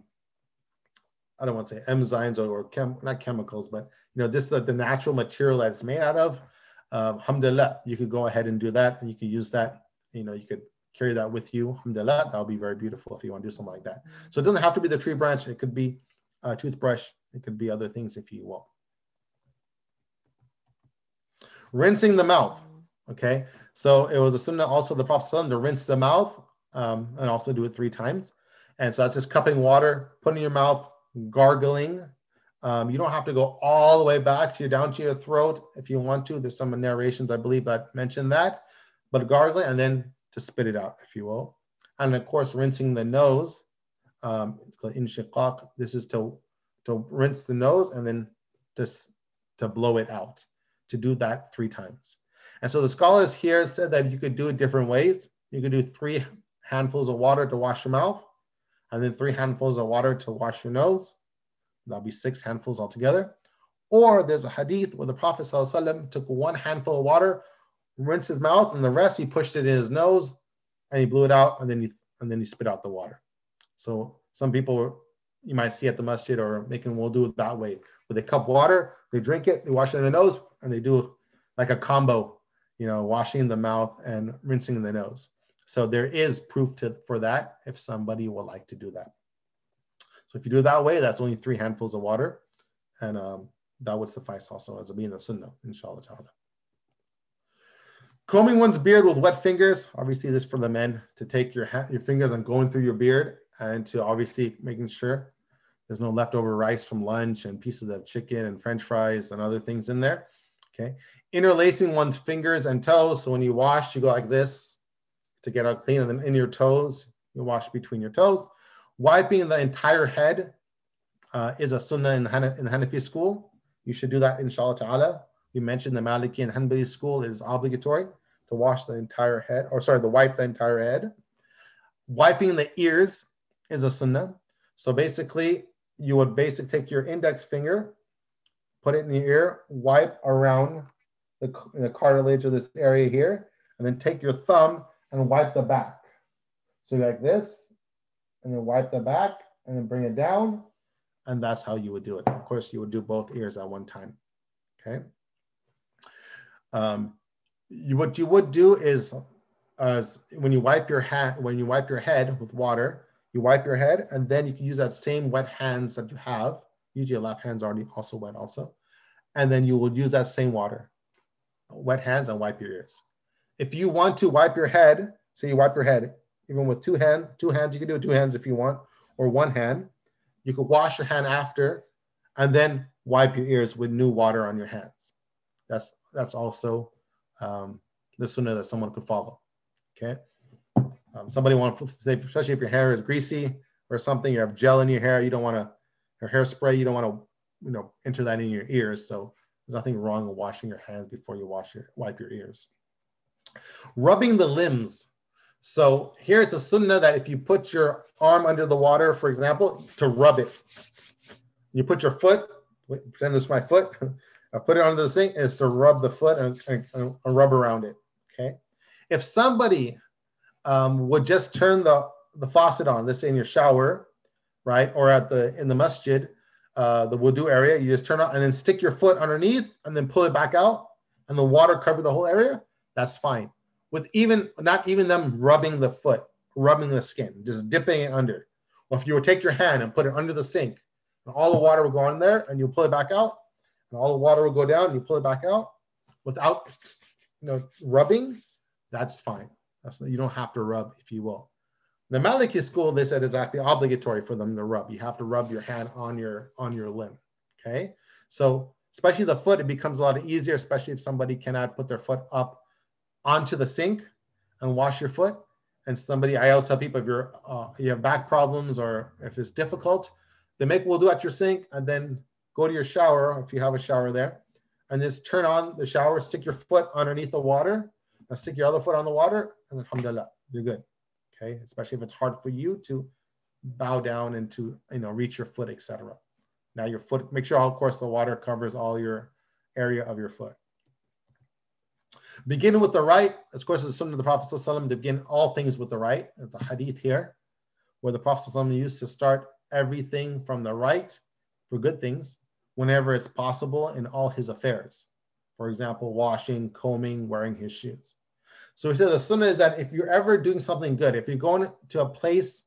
I don't want to say enzymes or not chemicals, but this is the natural material that it's made out of. Alhamdulillah, you could go ahead and do that, and you could use that. You could carry that with you. Alhamdulillah, that would be very beautiful if you want to do something like that. So it doesn't have to be the tree branch. It could be a toothbrush. It could be other things if you will. Rinsing the mouth. Okay, so it was a sunnah also of the Prophet ﷺ to rinse the mouth and also do it 3 times. And so that's just cupping water, putting in your mouth, gargling. You don't have to go all the way back down to your throat if you want to. There's some narrations, I believe, that mention that. But gargling and then to spit it out, if you will. And of course, rinsing the nose. It's called inshiqaq. This is to rinse the nose and then just to blow it out. To do that 3 times. And so the scholars here said that you could do it different ways. You could do 3 handfuls of water to wash your mouth, and then 3 handfuls of water to wash your nose. That'll be 6 handfuls altogether. Or there's a hadith where the Prophet ﷺ took 1 handful of water, rinsed his mouth, and the rest he pushed it in his nose, and he blew it out, and then he spit out the water. So some people you might see at the masjid or making wudu that way. With a cup of water, they drink it, they wash it in the nose, and they do like a combo, washing the mouth and rinsing the nose. So there is proof for that if somebody would like to do that. So if you do it that way, that's only 3 handfuls of water, and that would suffice also as being a sunnah, inshallah ta'ala. Combing one's beard with wet fingers, obviously this for the men, to take your fingers and going through your beard, and to obviously making sure there's no leftover rice from lunch and pieces of chicken and French fries and other things in there. Okay. Interlacing one's fingers and toes. So when you wash, you go like this to get out clean, and then in your toes, you wash between your toes. Wiping the entire head is a sunnah in the Hanafi school. You should do that, inshallah ta'ala. We mentioned the Maliki and Hanbali school is obligatory to wash the entire head, to wipe the entire head. Wiping the ears is a sunnah. So basically, you would take your index finger, put it in your ear, wipe around the cartilage of this area here, and then take your thumb and wipe the back. So like this, and then wipe the back, and then bring it down, and that's how you would do it. Of course, you would do both ears at one time. Okay. What you would do is, when you wipe your head with water, you wipe your head, and then you can use that same wet hands that you have. Usually your left hand's already also wet also. And then you will use that same water, wet hands, and wipe your ears. If you want to wipe your head, say you wipe your head, even with two hands, you can do it 2 hands if you want, or 1 hand. You could wash your hand after, and then wipe your ears with new water on your hands. That's also the sunnah that someone could follow. Okay. Somebody wants to say, especially if your hair is greasy or something, you have gel in your hair, you don't want to, or hairspray, you don't want to, enter that in your ears. So there's nothing wrong with washing your hands before you wipe your ears. Rubbing the limbs. So here it's a sunnah that if you put your arm under the water, for example, to rub it. You put your foot, pretend this is my foot, I put it under the sink, is to rub the foot and rub around it. Okay. If somebody would just turn the faucet on, let's say in your shower, right, or in the masjid, the wudu area, you just turn on and then stick your foot underneath and then pull it back out, and the water cover the whole area, that's fine. With not even them rubbing the foot, rubbing the skin, just dipping it under. Or if you would take your hand and put it under the sink, and all the water will go in there, and you pull it back out, and all the water will go down, and you pull it back out without rubbing, that's fine. You don't have to rub, if you will. The Maliki school, they said, is actually obligatory for them to rub. You have to rub your hand on your limb. Okay, so especially the foot, it becomes a lot easier, especially if somebody cannot put their foot up onto the sink and wash your foot. And I always tell people, if you have back problems or if it's difficult, they make wudu at your sink and then go to your shower, if you have a shower there, and just turn on the shower, stick your foot underneath the water, and stick your other foot on the water, and alhamdulillah, you're good. Okay, especially if it's hard for you to bow down and to reach your foot, etc. Now your foot, make sure, of course, the water covers all your area of your foot. Beginning with the right, of course, it's the sunnah of the Prophet ﷺ to begin all things with the right. There's a hadith here where the Prophet ﷺ used to start everything from the right for good things whenever it's possible in all his affairs. For example, washing, combing, wearing his shoes. So he said the sunnah is that if you're ever doing something good, if you're going to a place,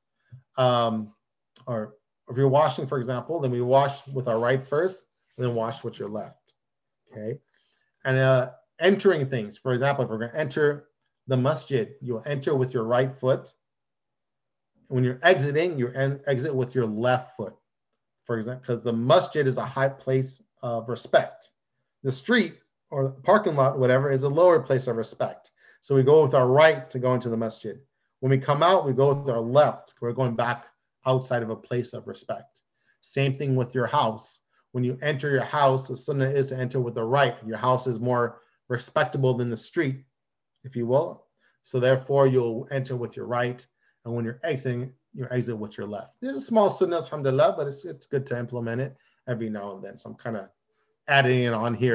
or if you're washing, for example, then we wash with our right first, and then wash with your left. Okay, and entering things, for example, if we're going to enter the masjid, you'll enter with your right foot. When you're exiting, you exit with your left foot, for example, because the masjid is a high place of respect. The street or the parking lot, whatever, is a lower place of respect. So we go with our right to go into the masjid. When we come out, we go with our left. We're going back outside of a place of respect. Same thing with your house. When you enter your house, the sunnah is to enter with the right. Your house is more respectable than the street, if you will. So therefore, you'll enter with your right. And when you're exiting, you exit with your left. There's a small sunnah, alhamdulillah, but it's good to implement it every now and then. So I'm kind of adding it on here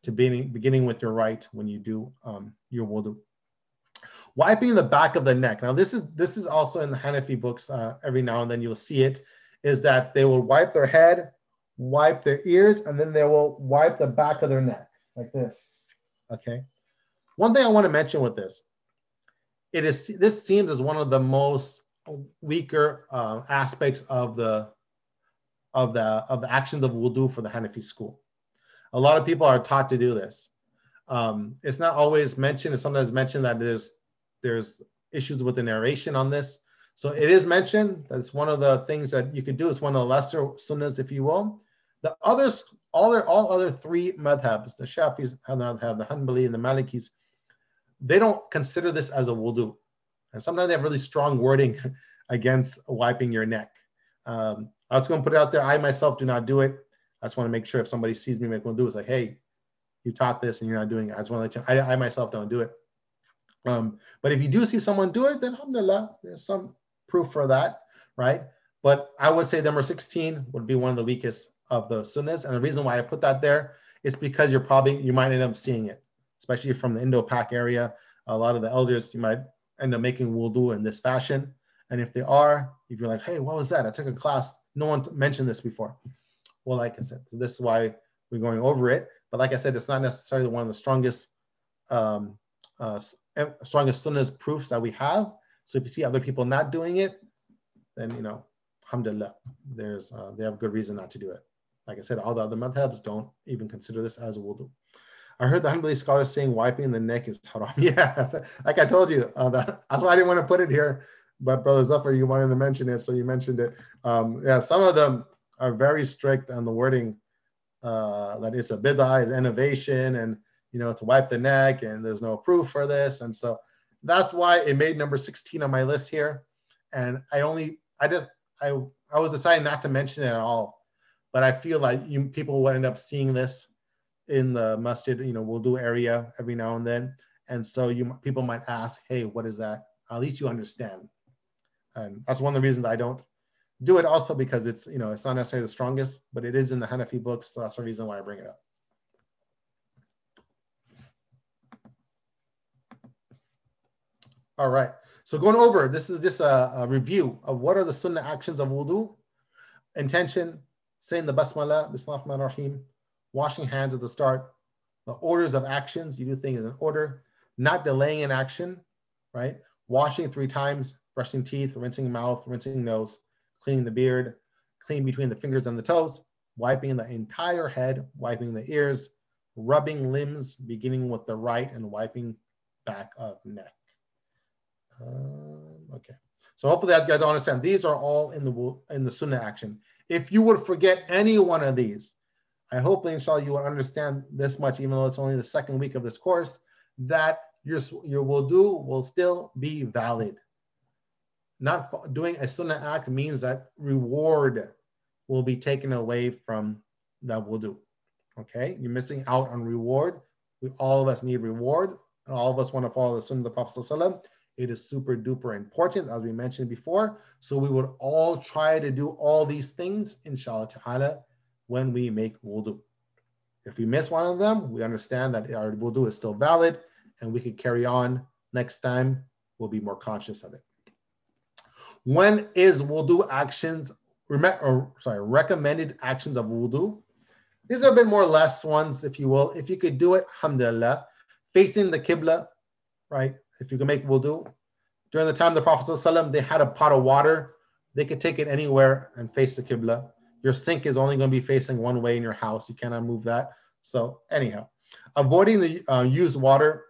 to beginning with your right when you do your wudu. Wiping the back of the neck. Now this is also in the Hanafi books. Every now and then you'll see it. Is that they will wipe their head, wipe their ears, and then they will wipe the back of their neck like this. Okay. One thing I want to mention with this, this seems as one of the most weaker aspects of the actions of wudu for the Hanafi school. A lot of people are taught to do this. It's not always mentioned. It's sometimes mentioned that there's issues with the narration on this. So it is mentioned. That's one of the things that you could do. It's one of the lesser sunnahs, if you will. The others, all other three madhabs, the Shafis, the Hanbali, and the Malikis, they don't consider this as a wudu. And sometimes they have really strong wording against wiping your neck. I was going to put it out there. I myself do not do it. I just want to make sure if somebody sees me make one do, it's like, hey, you taught this and you're not doing it. I just want to let you. I myself don't do it. But if you do see someone do it, then alhamdulillah, there's some proof for that, right? But I would say number 16 would be one of the weakest of the sunnahs. And the reason why I put that there is because you might end up seeing it, especially from the Indo-Pak area. A lot of the elders, you might end up making wudu in this fashion. And if they are, if you're like, hey, what was that? I took a class. No one mentioned this before. Well, like I said, so this is why we're going over it. But like I said, it's not necessarily one of the strongest sunnahs proofs that we have. So if you see other people not doing it, then, alhamdulillah, they have good reason not to do it. Like I said, all the other madhabs don't even consider this as a wudu. I heard the Hanbali scholars saying wiping the neck is haram. Yeah, like I told you, that's why I didn't want to put it here. But Brother Zafar, you wanted to mention it, so you mentioned it. Yeah, some of them are very strict on the wording that it's a bid'ah, it's innovation, and to wipe the neck, and there's no proof for this. And so that's why it made number 16 on my list here. And I was deciding not to mention it at all. But I feel like people will end up seeing this in the masjid, wudu area every now and then. And so people might ask, hey, what is that? At least you understand. And that's one of the reasons I don't do it, also because it's not necessarily the strongest, but it is in the Hanafi books. So that's the reason why I bring it up. All right. So going over, this is just a review of what are the sunnah actions of wudu. Intention, saying the basmalah, Bismillahir Rahmanir Rahim, washing hands at the start, the orders of actions, you do things in order, not delaying an action, right? Washing 3 times, brushing teeth, rinsing mouth, rinsing nose, cleaning the beard, cleaning between the fingers and the toes, wiping the entire head, wiping the ears, rubbing limbs, beginning with the right and wiping back of neck. Okay, so hopefully you guys understand. These are all in the sunnah action. If you would forget any one of these, I hope, inshallah, you will understand this much, even though it's only the 2nd week of this course, that your wudu will still be valid. Not doing a sunnah act means that reward will be taken away from that wudu. Okay, you're missing out on reward. All of us need reward, and all of us want to follow the sunnah of the Prophet ﷺ. It is super duper important, as we mentioned before. So we would all try to do all these things, inshallah ta'ala, when we make wudu. If we miss one of them, we understand that our wudu is still valid and we could carry on. Next time, we'll be more conscious of it. When is wudu actions, recommended actions of wudu? These are a bit more less ones, if you will. If you could do it, alhamdulillah, facing the qibla, right? If you can make wudu. During the time of the Prophet ﷺ, they had a pot of water. They could take it anywhere and face the qibla. Your sink is only going to be facing one way in your house. You cannot move that. So anyhow, avoiding the used water.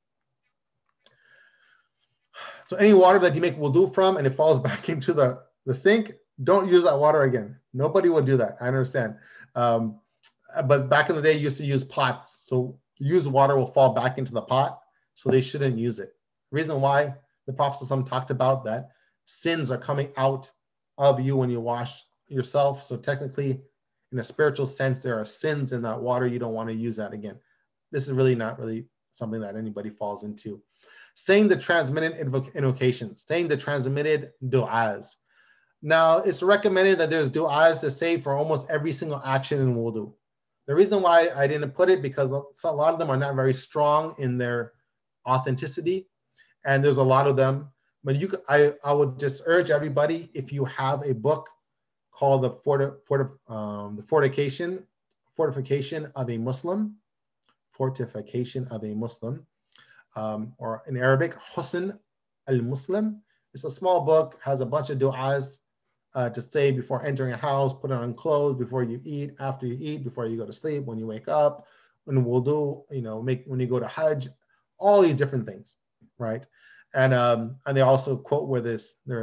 So any water that you make wudu from and it falls back into the sink, don't use that water again. Nobody will do that. I understand. But back in the day, you used to use pots. So used water will fall back into the pot. So they shouldn't use it. The reason why the Prophet ﷺ talked about that sins are coming out of you when you wash yourself. So technically, in a spiritual sense, there are sins in that water. You don't want to use that again. This is really not really something that anybody falls into. Saying the transmitted invocations, saying the transmitted du'as. Now, it's recommended that there's du'as to say for almost every single action in wudu. The reason why I didn't put it, because a lot of them are not very strong in their authenticity, and there's a lot of them. But I would just urge everybody, if you have a book called the Fortification of a Muslim, Fortification of a Muslim, or in Arabic, Husn al-Muslim. It's a small book, has a bunch of du'as to say before entering a house, put on clothes, before you eat, after you eat, before you go to sleep, when you wake up, when wudu, when you go to Hajj, all these different things, right? And they also quote where the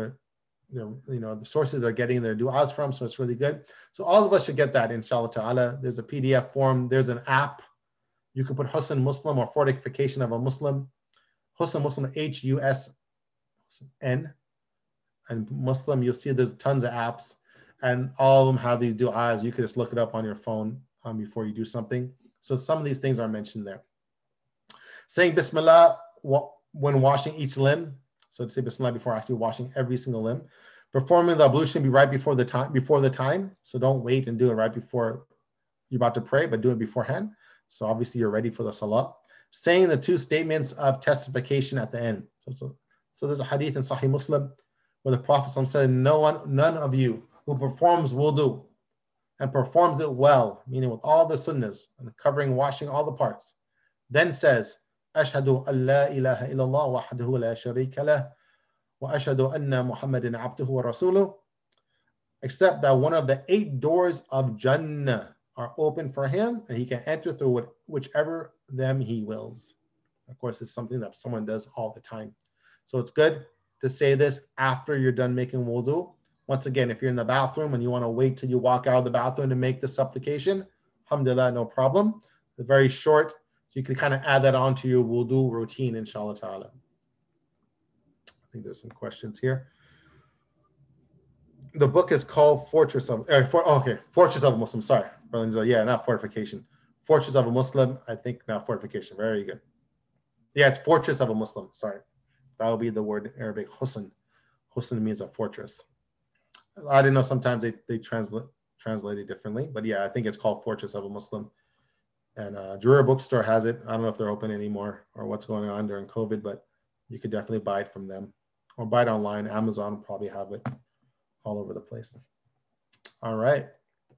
sources are getting their du'as from, so it's really good. So all of us should get that, inshallah ta'ala. There's a PDF form, there's an app. You can put Husn Muslim or Fortification of a Muslim. Husn Muslim, H-U-S-N. And Muslim, you'll see there's tons of apps, and all of them have these du'as. You can just look it up on your phone before you do something. So some of these things are mentioned there. Saying Bismillah when washing each limb. So to say Bismillah before actually washing every single limb. Performing the ablution be right before the time. So don't wait and do it right before you're about to pray, but do it beforehand. So obviously you're ready for the salah. Saying the two statements of testification at the end. So there's a hadith in Sahih Muslim where the Prophet said, none of you who performs wudu and performs it well, meaning with all the sunnahs and covering, washing all the parts, then says, Ashhadu an la ilaha illallah wahdahu la sharika lah wa ashhadu anna Muhammadan abduhu wa rasuluh, except that one of the 8 doors of Jannah are open for him and he can enter through whichever them he wills. Of course, it's something that someone does all the time. So it's good to say this after you're done making wudu. Once again, if you're in the bathroom and you want to wait till you walk out of the bathroom to make the supplication, alhamdulillah, no problem. It's very short, so you can kind of add that on to your wudu routine, inshallah ta'ala. I think there's some questions here. The book is called Fortress of a Muslim, sorry. Yeah, not Fortification. Fortress of a Muslim, I think, not Fortification, very good. Yeah, it's Fortress of a Muslim, sorry. That will be the word in Arabic, husn. Husn means a fortress. I didn't know, sometimes they translate it differently, but yeah, I think it's called Fortress of a Muslim. And Drura Bookstore has it. I don't know if they're open anymore or what's going on during COVID, but you could definitely buy it from them or buy it online. Amazon will probably have it all over the place. All right.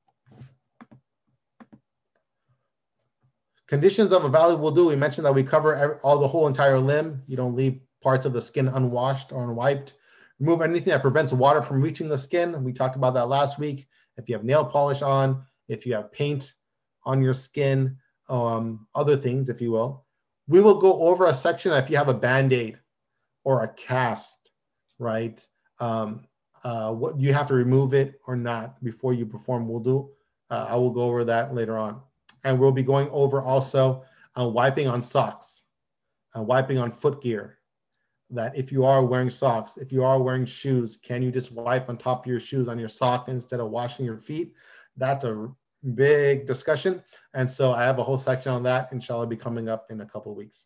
Conditions of a valid wudu. We mentioned that we cover the whole entire limb. You don't leave parts of the skin unwashed or unwiped. Remove anything that prevents water from reaching the skin. We talked about that last week. If you have nail polish on, if you have paint on your skin, other things, if you will. We will go over a section if you have a Band-Aid or a cast, right? What you have to remove it or not before you perform wudu. I will go over that later on. And we'll be going over also wiping on socks, wiping on foot gear. That if you are wearing socks, if you are wearing shoes, can you just wipe on top of your shoes on your sock instead of washing your feet? That's a big discussion. And so I have a whole section on that, inshallah, be coming up in a couple of weeks.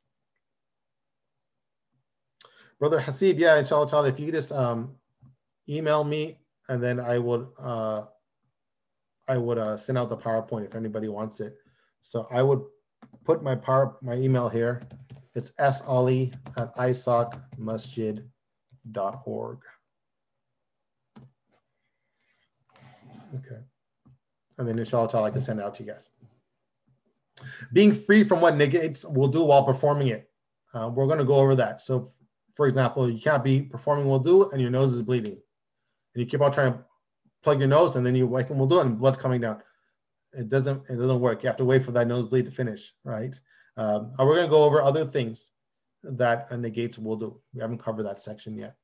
Brother Hasib, yeah, inshallah, if you could just email me, and then I would send out the PowerPoint if anybody wants it. So I would put my email here. It's sali@isocmasjid.org. Okay. And then inshallah ta'ala I can send it out to you guys. Being free from what negates wudu while performing it. We're going to go over that. So for example, you can't be performing wudu and your nose is bleeding. And you keep on trying to plug your nose and then you wake wudu and blood coming down. It doesn't work. You have to wait for that nosebleed to finish, right? We're going to go over other things that negates wudu. We haven't covered that section yet.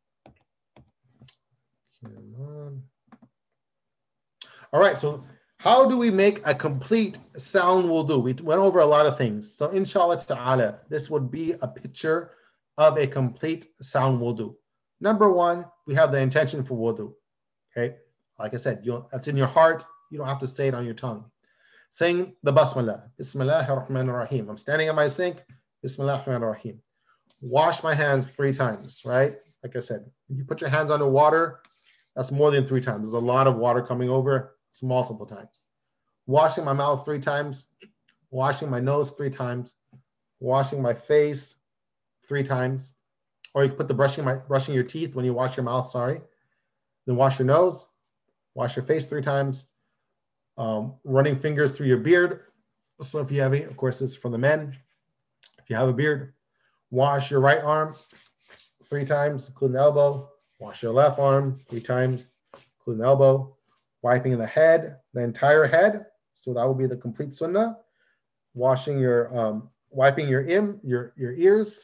Come on. All right, so how do we make a complete sound wudu? We went over a lot of things. So inshallah ta'ala, this would be a picture of a complete sound wudu. Number one, we have the intention for wudu. Okay, like I said, that's in your heart. You don't have to say it on your tongue. Saying the basmala, Bismillahir Rahmanir Rahim. I'm standing at my sink, Bismillahir Rahmanir Rahim. Wash my hands 3 times, right? Like I said, if you put your hands under water, that's more than 3 times. There's a lot of water coming over. It's multiple times. washing my mouth 3 times, washing my nose 3 times, washing my face 3 times, or you put the brushing your teeth when you wash your mouth, sorry. Then wash your nose, wash your face 3 times, running fingers through your beard. So if you have any, of course, it's for the men. If you have a beard, wash your right arm 3 times, including the elbow. Wash your left arm 3 times, including the elbow. Wiping the head, the entire head. So that will be the complete sunnah. Washing your, wiping your ears.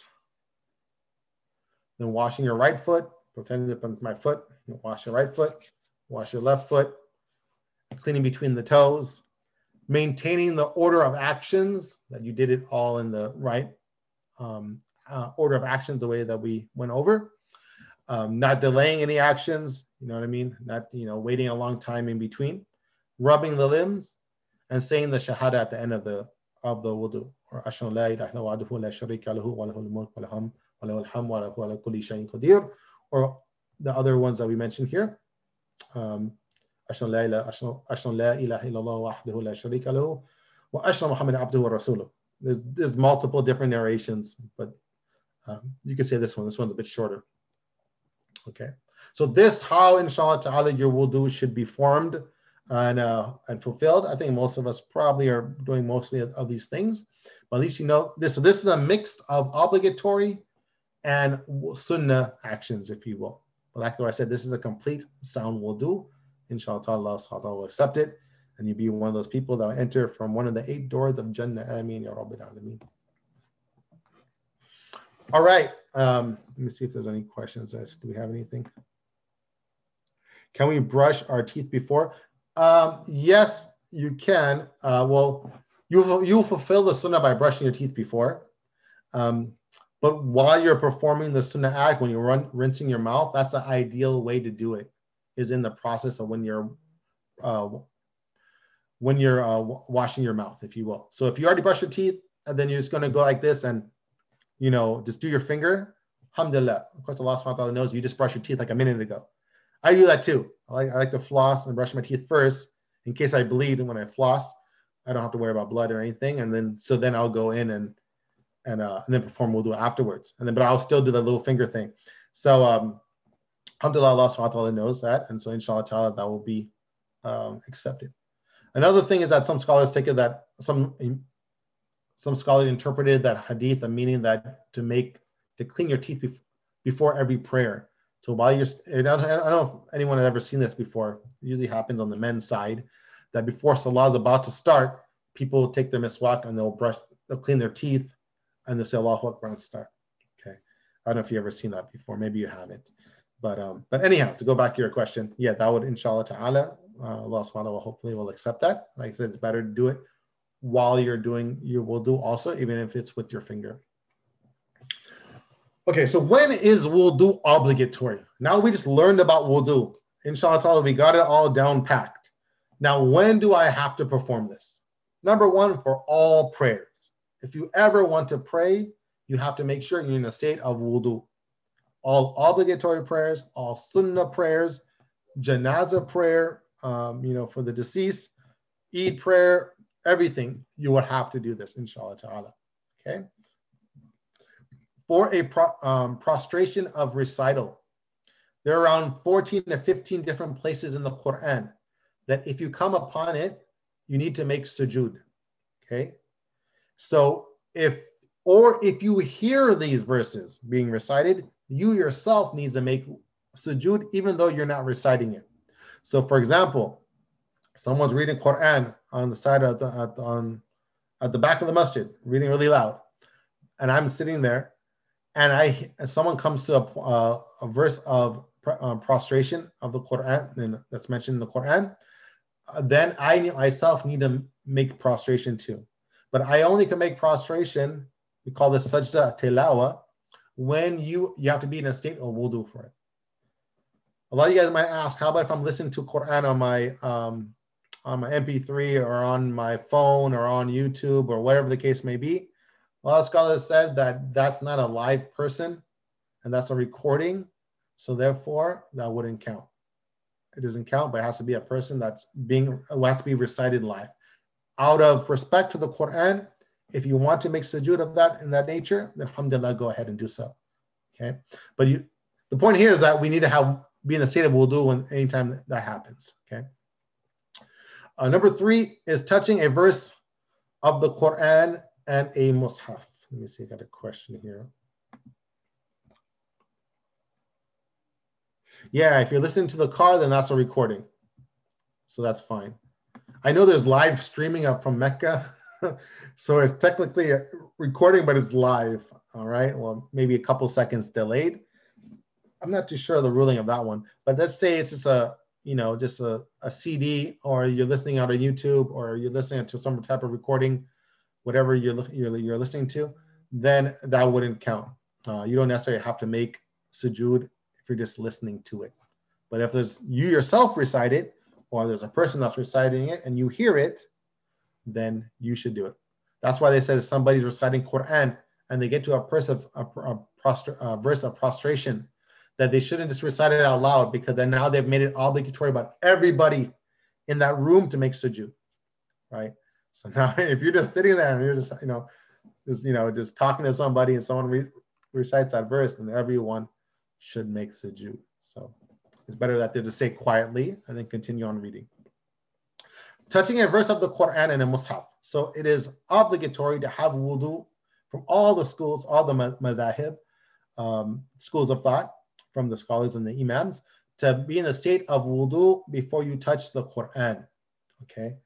Then washing your right foot, pretending to put my foot. Wash your right foot, wash your left foot. Cleaning between the toes. Maintaining the order of actions, that you did it all in the right order of actions, the way that we went over. Not delaying any actions, you know what I mean? Not, waiting a long time in between. Rubbing the limbs and saying the shahada at the end of the wudu. Or ashhadu la ilaha illa wahdahu la sharika lahu wa lahul mulk wa lahul hamd wa huwa ala kulli shay'in qadir. Or the other ones that we mentioned here. أشهد لا إله إلا الله وحده لا شريك له وأشهد محمد عبده ورسوله. There's multiple different narrations, but you can say this one's a bit shorter. Okay, so this how inshallah ta'ala your wudu should be formed and fulfilled. I think most of us probably are doing mostly of these things, but at least you know this. So this is a mix of obligatory and sunnah actions, if you will. But like I said, this is a complete sound wudu. Inshallah, Allah will accept it, and you be one of those people that will enter from one of the 8 doors of Jannah. Ameen, Ya Rabbil Alameen. All right. Let me see if there's any questions. Do we have anything? Can we brush our teeth before? Yes, you can. Well, you fulfill the sunnah by brushing your teeth before. But while you're performing the sunnah act, when you're rinsing your mouth, that's the ideal way to do it. Is in the process of when you're washing your mouth, if you will. So if you already brush your teeth and then you're just going to go like this and just do your finger, alhamdulillah. Of course, Allah subhanahu wa ta'ala knows you just brushed your teeth like a minute ago. I do that too. I like to floss and brush my teeth first in case I bleed, and when I floss, I don't have to worry about blood or anything. And then I'll go in and then perform wudu afterwards. But I'll still do the little finger thing. So alhamdulillah, Allah subhanahu wa ta'ala knows that, and so inshallah ta'ala that will be accepted. Another thing is that some scholars take it that some scholars interpreted that hadith, the meaning that to clean your teeth before every prayer. So while I don't know if anyone has ever seen this before. It usually happens on the men's side, that before salah is about to start, people take their miswak and they'll clean their teeth, and they'll say Allahu Akbar and start. Okay, I don't know if you've ever seen that before. Maybe you haven't. But anyhow, to go back to your question, yeah, that would inshallah ta'ala, Allah subhanahu wa ta'ala hopefully will accept that. Like I said, it's better to do it while you're doing your wudu also, even if it's with your finger. Okay, so when is wudu obligatory? Now we just learned about wudu. Inshallah ta'ala, we got it all down packed. Now, when do I have to perform this? Number one, for all prayers. If you ever want to pray, you have to make sure you're in a state of wudu. All obligatory prayers, all sunnah prayers, janazah prayer, for the deceased, Eid prayer, everything, you would have to do this, inshallah ta'ala, okay? For a prostration of recital, there are around 14 to 15 different places in the Quran that if you come upon it, you need to make sujood, okay? So if you hear these verses being recited, you yourself need to make sujood even though you're not reciting it. So for example, someone's reading Quran on the side of at the back of the masjid, reading really loud, and I'm sitting there, and someone comes to a verse of prostration of the Quran, and that's mentioned in the Quran, then I myself need to make prostration too. But I only can make prostration, we call this sajda tilawa, when you have to be in a state of wudu for it. A lot of you guys might ask, how about if I'm listening to Quran on my MP3 or on my phone or on YouTube or whatever the case may be? A lot of scholars said that that's not a live person and that's a recording. So therefore, that wouldn't count. It doesn't count, but it has to be a person who has to be recited live. out of respect to the Quran, if you want to make sujood of that in that nature, then alhamdulillah, go ahead and do so. Okay, but the point here is that we need to be in a state of wudu when anytime that happens. Okay. Number 3 is touching a verse of the Quran and a mushaf. Let me see, I got a question here. Yeah, if you're listening to the car, then that's a recording. So that's fine. I know there's live streaming up from Mecca. So it's technically a recording, but it's live. All right. Well, maybe a couple seconds delayed. I'm not too sure of the ruling of that one, but let's say it's just a CD, or you're listening out on YouTube, or you're listening to some type of recording, whatever you're listening to, then that wouldn't count. You don't necessarily have to make sujood if you're just listening to it. But if there's you yourself recite it, or there's a person that's reciting it and you hear it, then you should do it. That's why they said if somebody's reciting Quran and they get to a verse of prostration, that they shouldn't just recite it out loud, because then now they've made it obligatory about everybody in that room to make sujood, right? So now if you're just sitting there and you're just talking to somebody and someone recites that verse, then everyone should make sujood. So it's better that they just say quietly and then continue on reading. Touching a verse of the Quran and a mushaf. So it is obligatory to have wudu from all the schools, all the madhahib, schools of thought, from the scholars and the imams, to be in a state of wudu before you touch the Quran. Okay.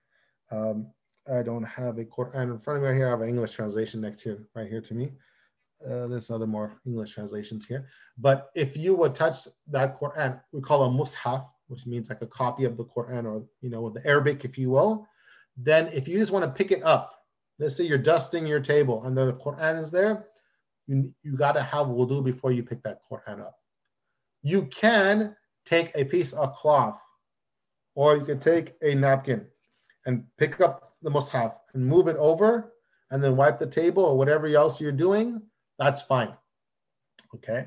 I don't have a Quran in front of me right here. I have an English translation right here to me. There's other more English translations here. But if you would touch that Quran, we call a mushaf, which means like a copy of the Quran, or, with the Arabic, if you will, then if you just want to pick it up, let's say you're dusting your table and the Quran is there, you got to have wudu before you pick that Quran up. You can take a piece of cloth, or you can take a napkin and pick up the mushaf and move it over and then wipe the table or whatever else you're doing. That's fine. Okay.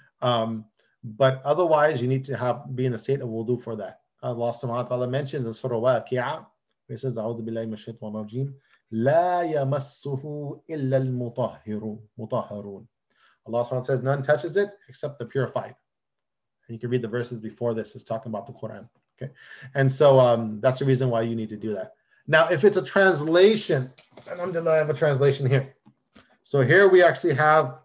But otherwise, you need to be in a state of wudu for that. Allah subhanahu wa ta'ala mentions in Surah Waqi'ah, where it says, A'udhu billahi minash shaitanir rajim, La yamassuhu illa al-mutahharun. Allah subhanahu wa ta'ala says, none touches it except the purified. And you can read the verses before this, is talking about the Quran. Okay. And so that's the reason why you need to do that. Now, if it's a translation, alhamdulillah, I have a translation here. So here we actually have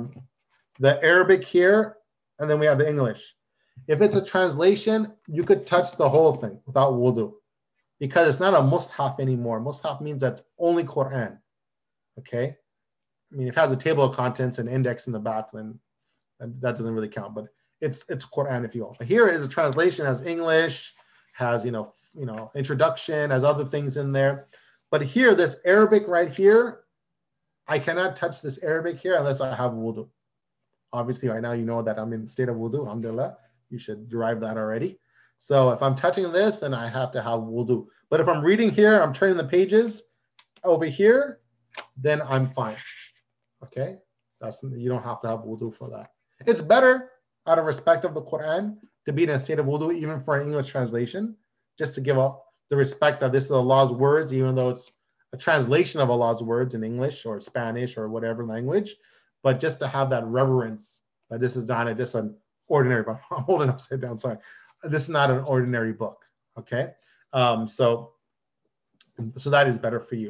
the Arabic here, and then we have the English. If it's a translation, you could touch the whole thing without wudu, because it's not a mushaf anymore. Mushaf means that's only Quran. Okay. I mean, if it has a table of contents and index in the back, then that doesn't really count, but it's Quran, if you will. But here is a translation, has English, has, introduction, has other things in there. But here, this Arabic right here, I cannot touch this Arabic here unless I have wudu. Obviously, right now, you know that I'm in the state of wudu, alhamdulillah. You should derive that already. So if I'm touching this, then I have to have wudu. But if I'm reading here, I'm turning the pages over here, then I'm fine. Okay? You don't have to have wudu for that. It's better, out of respect of the Quran, to be in a state of wudu, even for an English translation, just to give the respect that this is Allah's words, even though it's a translation of Allah's words in English or Spanish or whatever language, but just to have that reverence that this is not just an ordinary book. I'm holding upside down, sorry. This is not an ordinary book, okay? So that is better for you.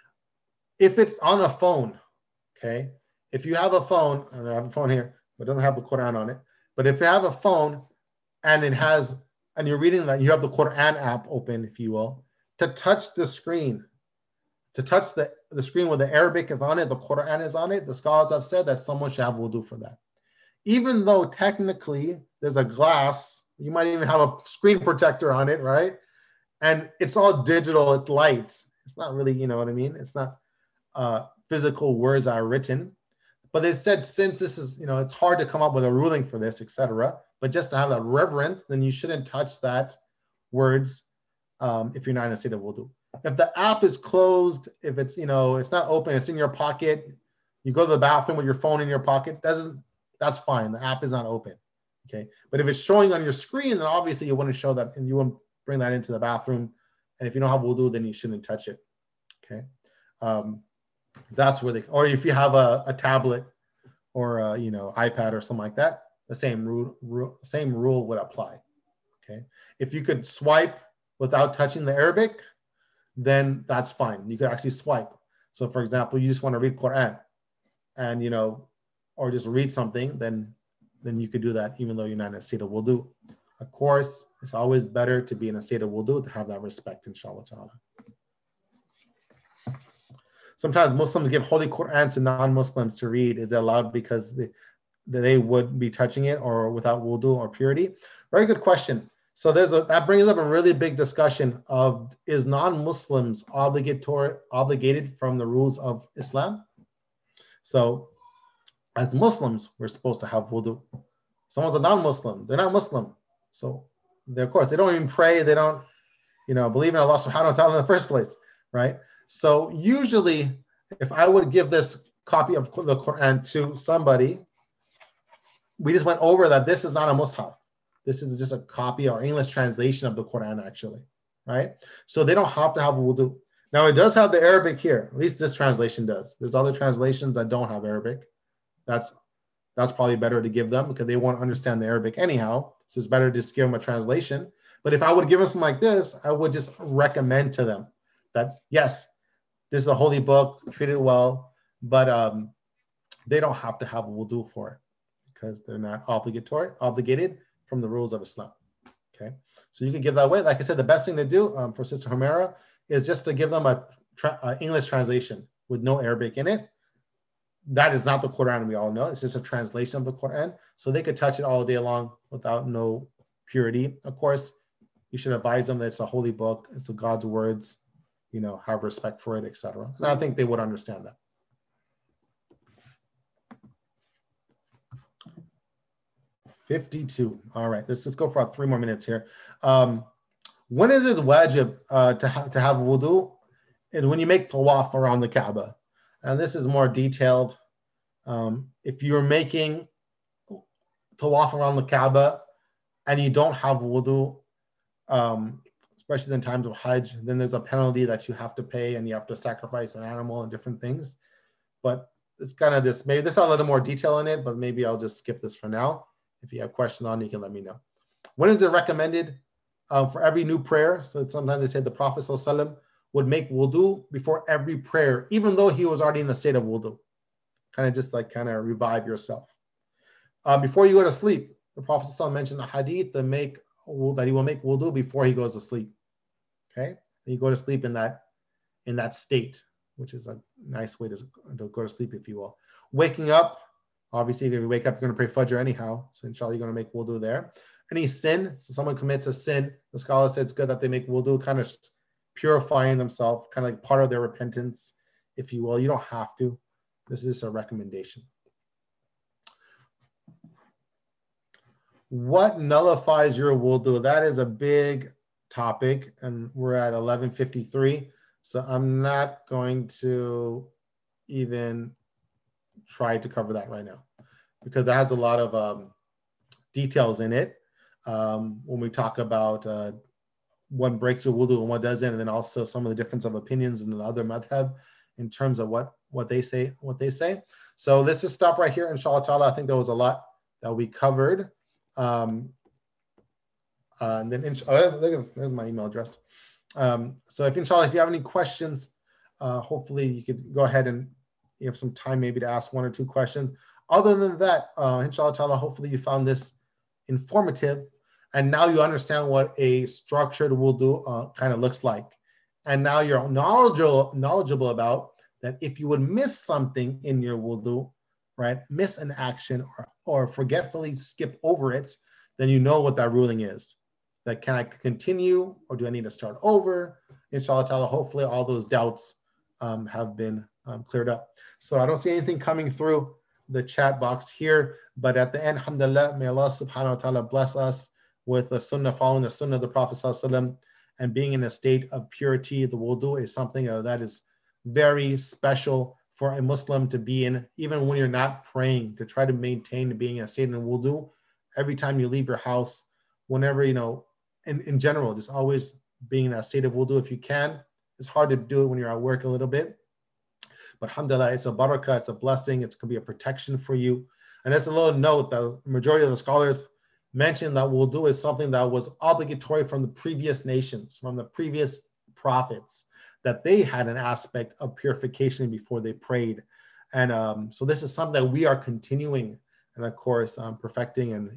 If it's on a phone, okay? If you have a phone, and I have a phone here, but it doesn't have the Quran on it, but if you have a phone and and you're reading that, you have the Quran app open, if you will, to touch the screen, to touch the screen where the Arabic is on it, the Quran is on it, the scholars have said that someone should have wudu for that. Even though technically there's a glass, you might even have a screen protector on it, right? And it's all digital, it's light. It's not really, you know what I mean? It's not physical words that are written. But they said, since this is, it's hard to come up with a ruling for this, etc. But just to have that reverence, then you shouldn't touch that words if you're not in a state of wudu. If the app is closed, if it's, it's not open, it's in your pocket, you go to the bathroom with your phone in your pocket, that's fine. The app is not open, okay? But if it's showing on your screen, then obviously you want to show that and you wouldn't bring that into the bathroom. And if you don't have wudu, then you shouldn't touch it. Okay. That's where or if you have a tablet or a, iPad or something like that, the same rule would apply. Okay. If you could swipe without touching the Arabic, then that's fine. You could actually swipe. So for example, you just want to read Quran and, or just read something, then you could do that even though you're not in a state of wudu. Of course, it's always better to be in a state of wudu to have that respect, inshallah ta'ala. Sometimes Muslims give Holy Qur'ans to non-Muslims to read. Is it allowed because they would be touching it or without wudu or purity? Very good question. So that brings up a really big discussion of, is non-Muslims obligated from the rules of Islam? So as Muslims, we're supposed to have wudu. Someone's a non-Muslim, they're not Muslim. So of course, they don't even pray. They don't, believe in Allah subhanahu wa ta'ala in the first place, right? So usually, if I would give this copy of the Quran to somebody, we just went over that this is not a mushaf. This is just a copy or English translation of the Quran, actually, right? So they don't have to have wudu. Now, it does have the Arabic here. At least this translation does. There's other translations that don't have Arabic. That's probably better to give them because they won't understand the Arabic anyhow. So it's better to just give them a translation. But if I would give them something like this, I would just recommend to them that, yes, this is a holy book, treat it well, but they don't have to have wudu for it because they're not obligated from the rules of Islam. Okay, so you can give that away. Like I said, the best thing to do for Sister Humera is just to give them a English translation with no Arabic in it. That is not the Quran, we all know. It's just a translation of the Quran. So they could touch it all day long without no purity. Of course, you should advise them that it's a holy book. It's the God's words, have respect for it, etc. And I think they would understand that. $52. All right, let's go for about 3 more minutes here. When is it wajib to have wudu? And when you make tawaf around the Kaaba. And this is more detailed. If you're making tawaf around the Kaaba and you don't have wudu, especially in times of Hajj, then there's a penalty that you have to pay and you have to sacrifice an animal and different things. But it's kind of this, maybe there's a little more detail in it, but maybe I'll just skip this for now. If you have questions on it, you can let me know. When is it recommended for every new prayer? So sometimes they say the Prophet ﷺ would make wudu before every prayer, even though he was already in a state of wudu. Kind of revive yourself. Before you go to sleep, the Prophet ﷺ mentioned a hadith that he will make wudu before he goes to sleep. Okay, and you go to sleep in that state, which is a nice way to go to sleep, if you will. Waking up, obviously, if you wake up, you're going to pray Fajr anyhow. So inshallah, you're going to make wudu there. Any sin, so someone commits a sin, the scholar said it's good that they make wudu, kind of purifying themselves, kind of like part of their repentance, if you will. You don't have to. This is a recommendation. What nullifies your wudu? That is a big topic, and we're at 11:53. So I'm not going to even try to cover that right now because that has a lot of details in it. When we talk about what breaks your wudu and what doesn't, and then also some of the difference of opinions in the other madhab in terms of what they say. So let's just stop right here, inshallah ta'ala. I think there was a lot that we covered. And then there's my email address. So if inshallah, if you have any questions, hopefully you could go ahead and you have some time maybe to ask 1 or 2 questions. Other than that, inshallah ta'ala, hopefully you found this informative. And now you understand what a structured wudu kind of looks like. And now you're knowledgeable about that if you would miss something in your wudu, right, miss an action or forgetfully skip over it, then you know what that ruling is. That can I continue or do I need to start over? Inshallah ta'ala, hopefully all those doubts have been cleared up. So I don't see anything coming through the chat box here, but at the end, alhamdulillah, may Allah subhanahu wa ta'ala bless us with the sunnah, following the sunnah of the Prophet sallallahu alaihi wasallam, and being in a state of purity. The wudu is something that is very special for a Muslim to be in, even when you're not praying, to try to maintain being in a state of wudu every time you leave your house, whenever, in general, just always being in that state of wudu if you can, It's hard to do it when you're at work a little bit. But alhamdulillah, it's a barakah, it's a blessing, it's going to be a protection for you. And as a little note, the majority of the scholars mentioned that wudu is something that was obligatory from the previous nations, from the previous prophets, that they had an aspect of purification before they prayed. And so this is something that we are continuing, and of course, perfecting, and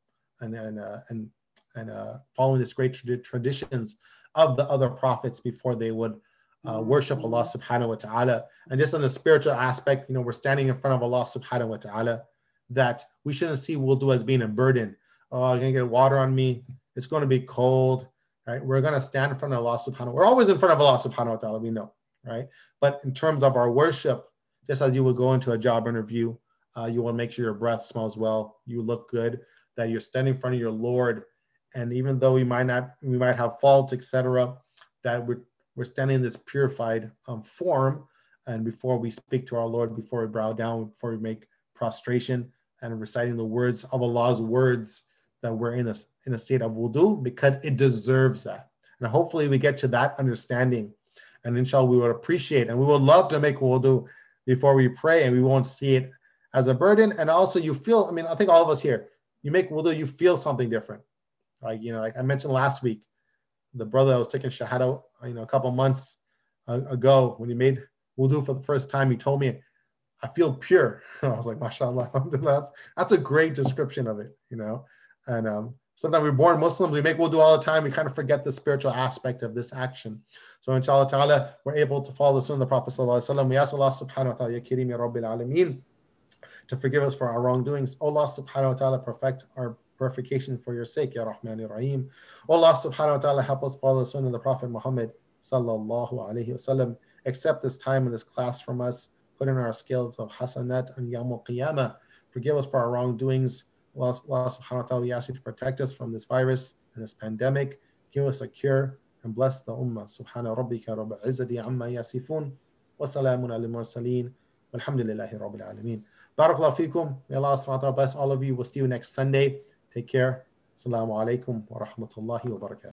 following this great traditions of the other prophets before they would worship Allah subhanahu wa ta'ala. And just on the spiritual aspect, we're standing in front of Allah subhanahu wa ta'ala, that we shouldn't see wudu as being a burden. Oh, I'm going to get water on me. It's going to be cold, right? We're going to stand in front of Allah subhanahu. We're always in front of Allah subhanahu wa ta'ala, we know, right? But in terms of our worship, just as you would go into a job interview, you want to make sure your breath smells well, you look good, that you're standing in front of your Lord. And even though we might have faults, etc., that we're standing in this purified form. And before we speak to our Lord, before we bow down, before we make prostration, and reciting the words of Allah's words, that we're in a state of wudu, because it deserves that. And hopefully we get to that understanding. And inshallah, we would appreciate, and we would love to make wudu before we pray, and we won't see it as a burden. And also you feel, I think all of us here, you make wudu, you feel something different. Like I mentioned last week, the brother that was taking shahada, a couple months ago, when he made wudu for the first time, he told me, I feel pure. I was like, mashallah, that's a great description of it, And sometimes we're born Muslims, we make wudu all the time, we kind of forget the spiritual aspect of this action. So inshallah ta'ala, we're able to follow the sunnah of the Prophet sallallahu alaihi wasallam. We ask Allah subhanahu wa ta'ala, Ya Kareem, Ya Rabbil Alameen, to forgive us for our wrongdoings. Allah subhanahu wa ta'ala, perfect our purification for your sake, Ya Rahman Ya Rahim. Allah subhanahu wa ta'ala, help us follow the sunnah of the Prophet Muhammad sallallahu alaihi wasallam. Accept this time and this class from us. Put in our scales of hasanat and yawmul qiyamah. Forgive us for our wrongdoings. Allah subhanahu wa ta'ala, we ask you to protect us from this virus and this pandemic. Give us a cure and bless the ummah. Subhana rabbika rabbil izzati amma yasifun. Wa salamun al mursaleen. Walhamdulillahi rabbil alameen. Barakallahu feekum. May Allah subhanahu wa ta'ala bless all of you. We'll see you next Sunday. Take care. Assalamu alaikum wa rahmatullahi wa barakatuh.